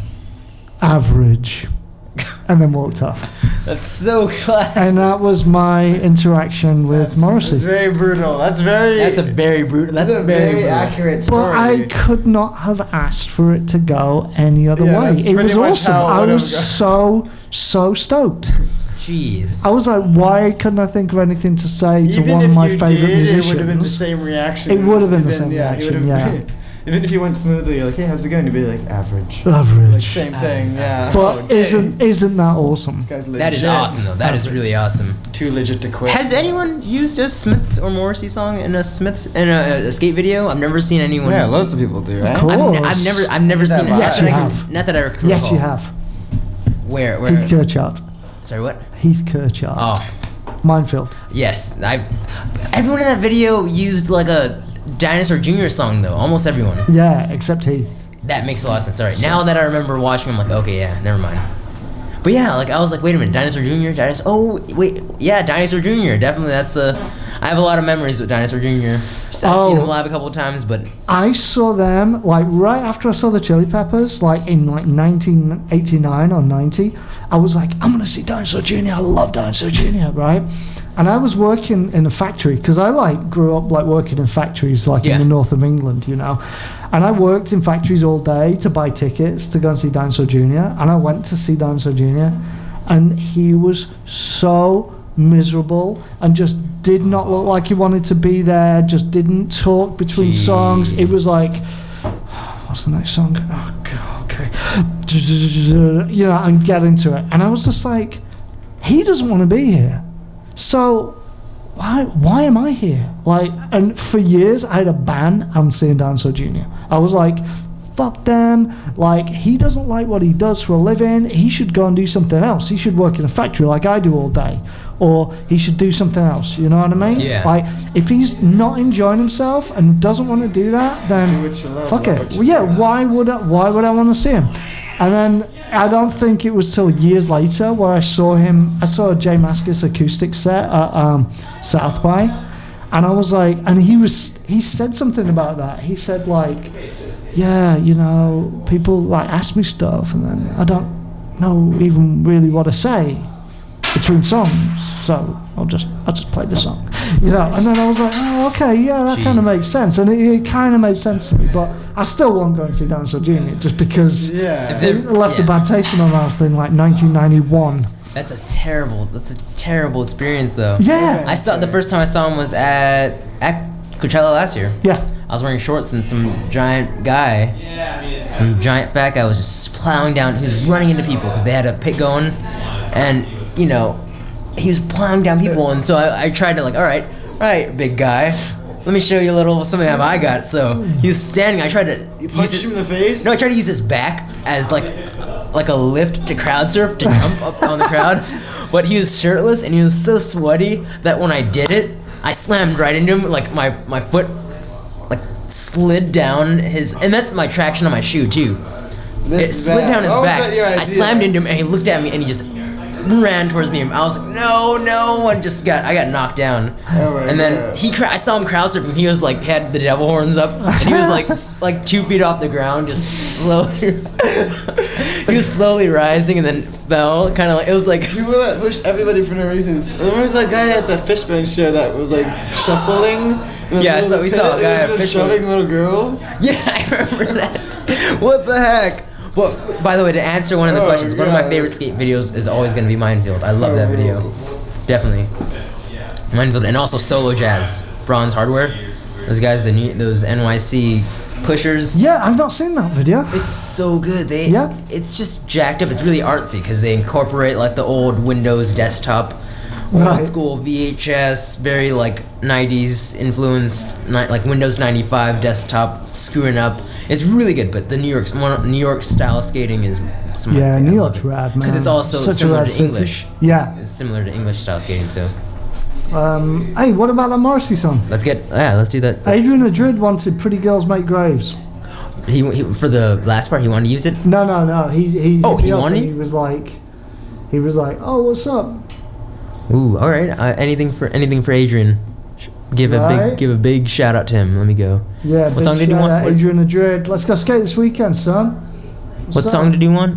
"Average," and then walked off. That's so classic. And that was my interaction with That's Morrissey. very brutal. That's very. That's a very brutal. That's That's a very, very brutal. accurate But story. I could not have asked for it to go any other Yeah, way. that's It pretty was much awesome. how it I would've was so, so stoked. Jeez. I was like, why couldn't I think of anything to say to Even one if of my you favorite did, musicians? it would have been the same reaction. It would have been the Even- same yeah, it reaction, would have yeah. been- Even if you went smoothly, you're like, "Hey, how's it going?" You'd be like, "Average." Average. Like same thing, yeah. But Okay. isn't isn't that awesome? This guy's legit. That is awesome, though. That is really awesome. Too legit to quit. Has anyone used a Smiths or Morrissey song in a Smiths in a, a skate video? I've never seen anyone. Yeah, loads of people do, right? course. I've, n- I've never, I've never That seen it. live. Yes, Not that you I can- have. Not that I recall. Yes, you have. Where? Where? Heath Kirchart. Sorry, what? Heath Kirchart. Oh, Minefield. yes. I. Everyone in that video used like a Dinosaur Junior song, though. Almost everyone. Yeah, except Heath. That makes a lot of sense. All right, now that I remember watching, I'm like, okay, yeah, never mind. But yeah, like I was like, wait a minute, Dinosaur Junior, Dinosaur. Oh, wait, yeah, Dinosaur Junior Definitely, that's a. I have a lot of memories with Dinosaur Junior Just, I've Oh. seen them live a couple of times, but I saw them like right after I saw the Chili Peppers, like in like nineteen eighty-nine or ninety. I was like, I'm gonna see Dinosaur Junior I love Dinosaur Junior right? And I was working in a factory because I like grew up like working in factories like Yeah. in the north of England, you know. And I worked in factories all day to buy tickets to go and see Dinosaur Junior And I went to see Dinosaur Junior and he was so miserable and just did not look like he wanted to be there, just didn't talk between Jeez. songs. It was like, what's the next song? Oh god, okay. You know, and get into it. And I was just like, he doesn't want to be here. So why why am I here? Like, and for years I had a ban on seeing Dinosaur Junior I was like, fuck them. Like, he doesn't like what he does for a living. He should go and do something else. He should work in a factory like I do all day. Or he should do something else. You know what I mean? Yeah. Like, if he's not enjoying himself and doesn't want to do that, then Do what you love, fuck love it. what you Well, yeah, do. why would I, why would I want to see him? And then I don't think it was till years later where I saw him. I saw a Jay Mascis acoustic set at um, South by, and I was like, and he was he said something about that. He said like, yeah, you know, people like ask me stuff, and then I don't know even really what to say between songs, so I'll just I'll just play the song, you know. And then I was like, oh, okay, yeah, that kind of Jeez. makes sense, and it, it kind of made sense to me. But I still won't go and see Dinosaur Junior just because Yeah. If it they're- left a yeah. bad taste in my mouth in like nineteen ninety-one. that's a terrible, that's a terrible experience though. Yeah, I saw the first time I saw him was at at Coachella last year. yeah, I was wearing shorts and some giant guy, some giant fat guy was just plowing down. He was running into people because they had a pit going, and you know, he was plowing down people. And so I, I tried to like, all right, all right, big guy, let me show you a little something that I got. So he was standing. I tried to You use punched his- him in the face? No, I tried to use his back as like like a lift to crowd surf to jump up on the crowd, but he was shirtless and he was so sweaty that when I did it, I slammed right into him. Like my my foot like slid down his, and that's my traction on my shoe too. This It is slid bad. down his What was back. that your I idea? slammed into him and he looked at me and he just ran towards me. I was like, no, no, and just got I got knocked down. Oh my and then God. he cra- I saw him crowd surfing. He was like had the devil horns up and he was like like two feet off the ground, just slowly. He was slowly rising and then fell, kind of like it was like. People that push everybody for no reason. Remember that guy at the Fishbone show that was like shuffling? in the Yeah, I middle saw- of we the saw a pit, guy and at he was Fishbone. shoving little girls. Yeah, I remember that. What the heck? Well, by the way, to answer one of the Oh, questions, one of my God. favorite skate videos is always going to be Minefield. I love that video. Definitely. Minefield, and also Solo Jazz, Bronze Hardware. Those guys, the new, those N Y C pushers. yeah. I've not seen that video. It's so good. They, Yeah. It's just jacked up. It's really artsy because they incorporate like the old Windows desktop, Right. old school V H S, very like nineties influenced, ni- like Windows ninety-five desktop screwing up. It's really good, but the New York New York style skating is some Yeah, New York's rad, man. because it's also Such a similar rad to city. English. Yeah. it's, it's similar to English style skating. So Um, hey, what about that Morrissey song? let's get yeah, let's do that. Adrian Madrid wanted "Pretty Girls Make Graves." He, he for the last part, he wanted to use it. No, no, no. He he. Oh, hit me he up wanted and it? He was like, he was like, "Oh, what's up?" Ooh, all right. Uh, anything for anything for Adrian. Sh- Give a Right. big give a big shout out to him. Let me go. Yeah. What big song did you shout want? out, What- Adrian Madrid. Let's go skate this weekend, son. What's What up? song did you want?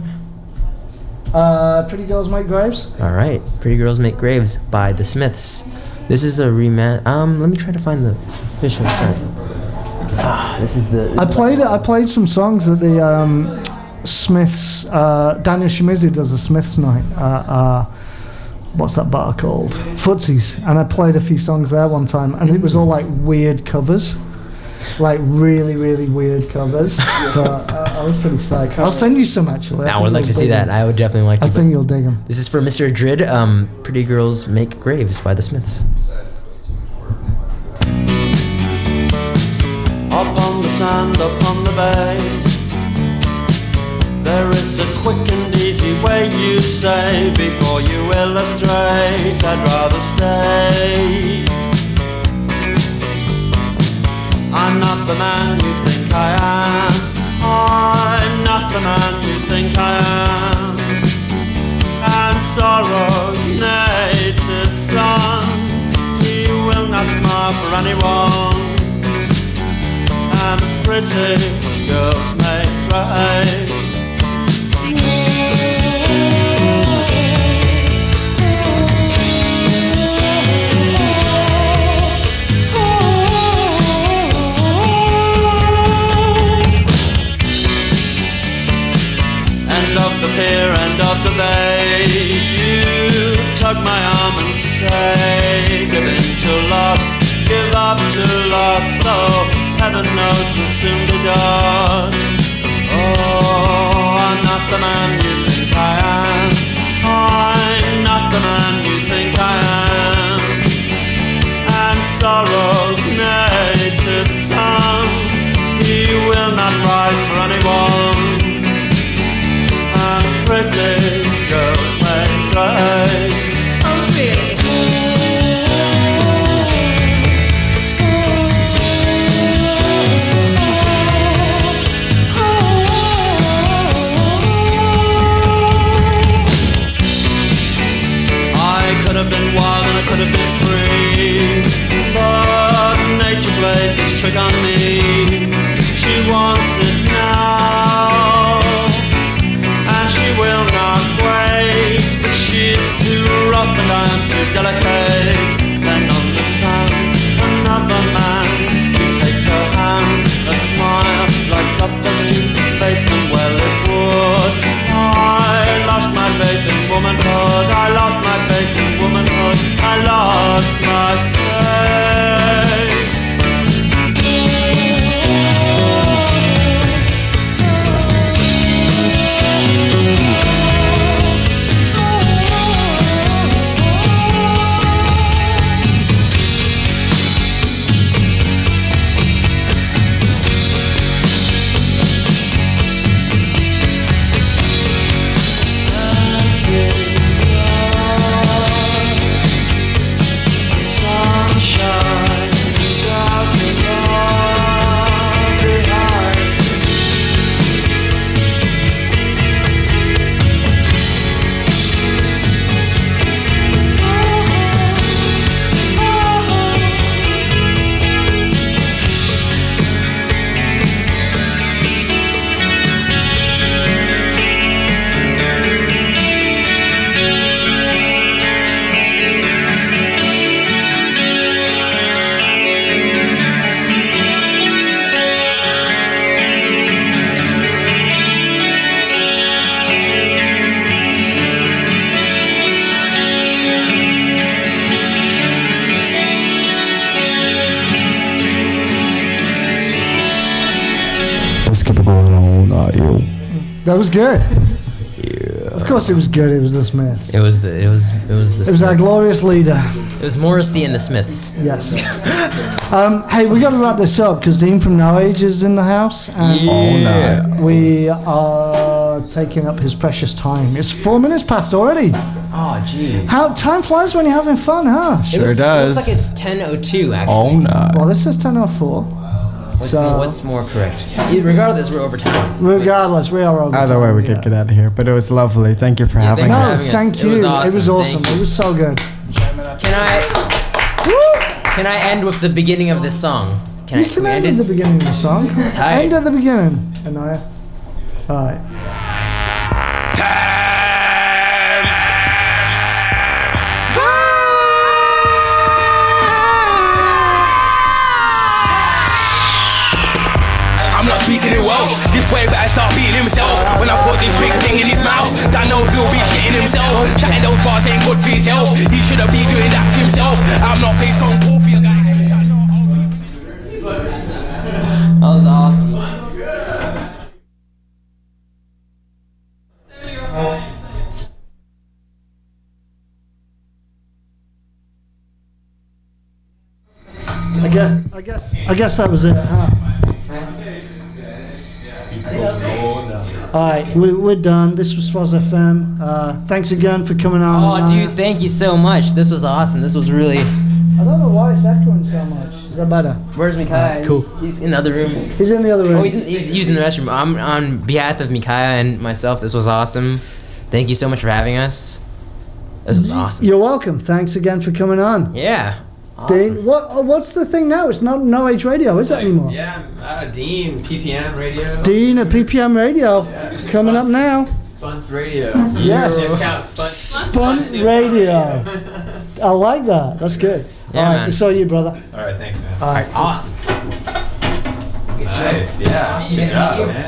Uh, "Pretty Girls Make Graves." All right, "Pretty Girls Make Graves" by the Smiths. This is a rematch. Um, let me try to find the official track. Ah, this is the. I played it. I played some songs at the um, Smiths. Uh, Daniel Shimizu does a Smiths night. Uh, uh, what's that bar called? Footsies. And I played a few songs there one time, and it was all like weird covers, like really, really weird covers. So uh, I was pretty psyched. I'll send you some actually. I would like to see that. I would definitely like to. I but think you'll dig them. This is for Mister Drid. Um, "Pretty Girls Make Graves" by the Smiths. Up on the sand, up on the bay, there is a quick and easy way, you say. Before you illustrate, I'd rather stay. I'm not the man you think I am, I'm not the man you think I am. And sorrow's nature's son, he will not anyone. And pretty girls may cry. End of the pier, end of the bay. You tug my arm and say, give in to lust, give up to lust. Oh, heaven knows we'll soon be dust. Oh, I'm not the man you think I am. I'm not the man you think I am. And sorrow's native son, he will not rise for anyone. And pretty girls may cry. Oh, really? I could have been wild and I could have been free, but nature played this trick on me. She wants it now, and she will not wait, but she's too rough and I'm too delicate. Then on the sand, another man who takes her hand, a smile lights up her stupid face, and well it would. I lost my faith in womanhood, I lost my faith in womanhood, I lost my faith. That was good. Yeah. Of course, it was good. It was the Smiths. It was the. It was. It was the. It was Smiths. our glorious leader. It was Morrissey and the Smiths. Yes. um, hey, we got to wrap this up because Dean from No Age is in the house, and Yeah. we are taking up his precious time. It's four minutes past already. Oh, gee. How time flies when you're having fun, huh? It Sure looks, does. It looks like it's ten oh two actually. Oh no. Well, this is ten oh four. What's, so- more, what's more correct? Yeah, regardless, we're over time. Regardless, we are over. Either way, time, we yeah. could get out of here. But it was lovely. Thank you for Yeah, having thanks for No, us. having us. thank It you. was awesome. It was awesome. Thank you. It was so good. Can I? Can I end with the beginning of this song? Can You I? can we end end at the it? beginning of the song. Tight. End at the beginning, Anaya. All right. I'm not speaking it well. This boy better start beating himself. When I put this big thing in his mouth, that knows he'll be shitting himself. Chatting those bars ain't good for himself. He shouldn't be doing that to himself. I'm not face gone cool for you guys. That was awesome. I guess. I guess. I guess that was it, huh? All right, we, we're done. This was Foz F M. Uh, thanks again for coming on. Oh, dude, thank you so much. This was awesome. This was really. I don't know why it's echoing so much. Is that better? Where's Mikaya? Cool. He's in the other room. He's in the other room. Oh, he's, in, he's using the restroom. I'm on behalf of Mikaya and myself. This was awesome. Thank you so much for having us. This was awesome. You're welcome. Thanks again for coming on. Yeah. Dean, what what's the thing now? It's not No Age Radio, is it anymore? Yeah, uh, Dean, P P M Radio. Dean at P P M Radio, Yeah. coming up now. Spunt Radio. Yes. Discount Spunt. Spunt Radio. I like that. That's good. Yeah, All right, man. so you, brother. All right, thanks, man. All right. Awesome. Nice. Yeah. Good job, man.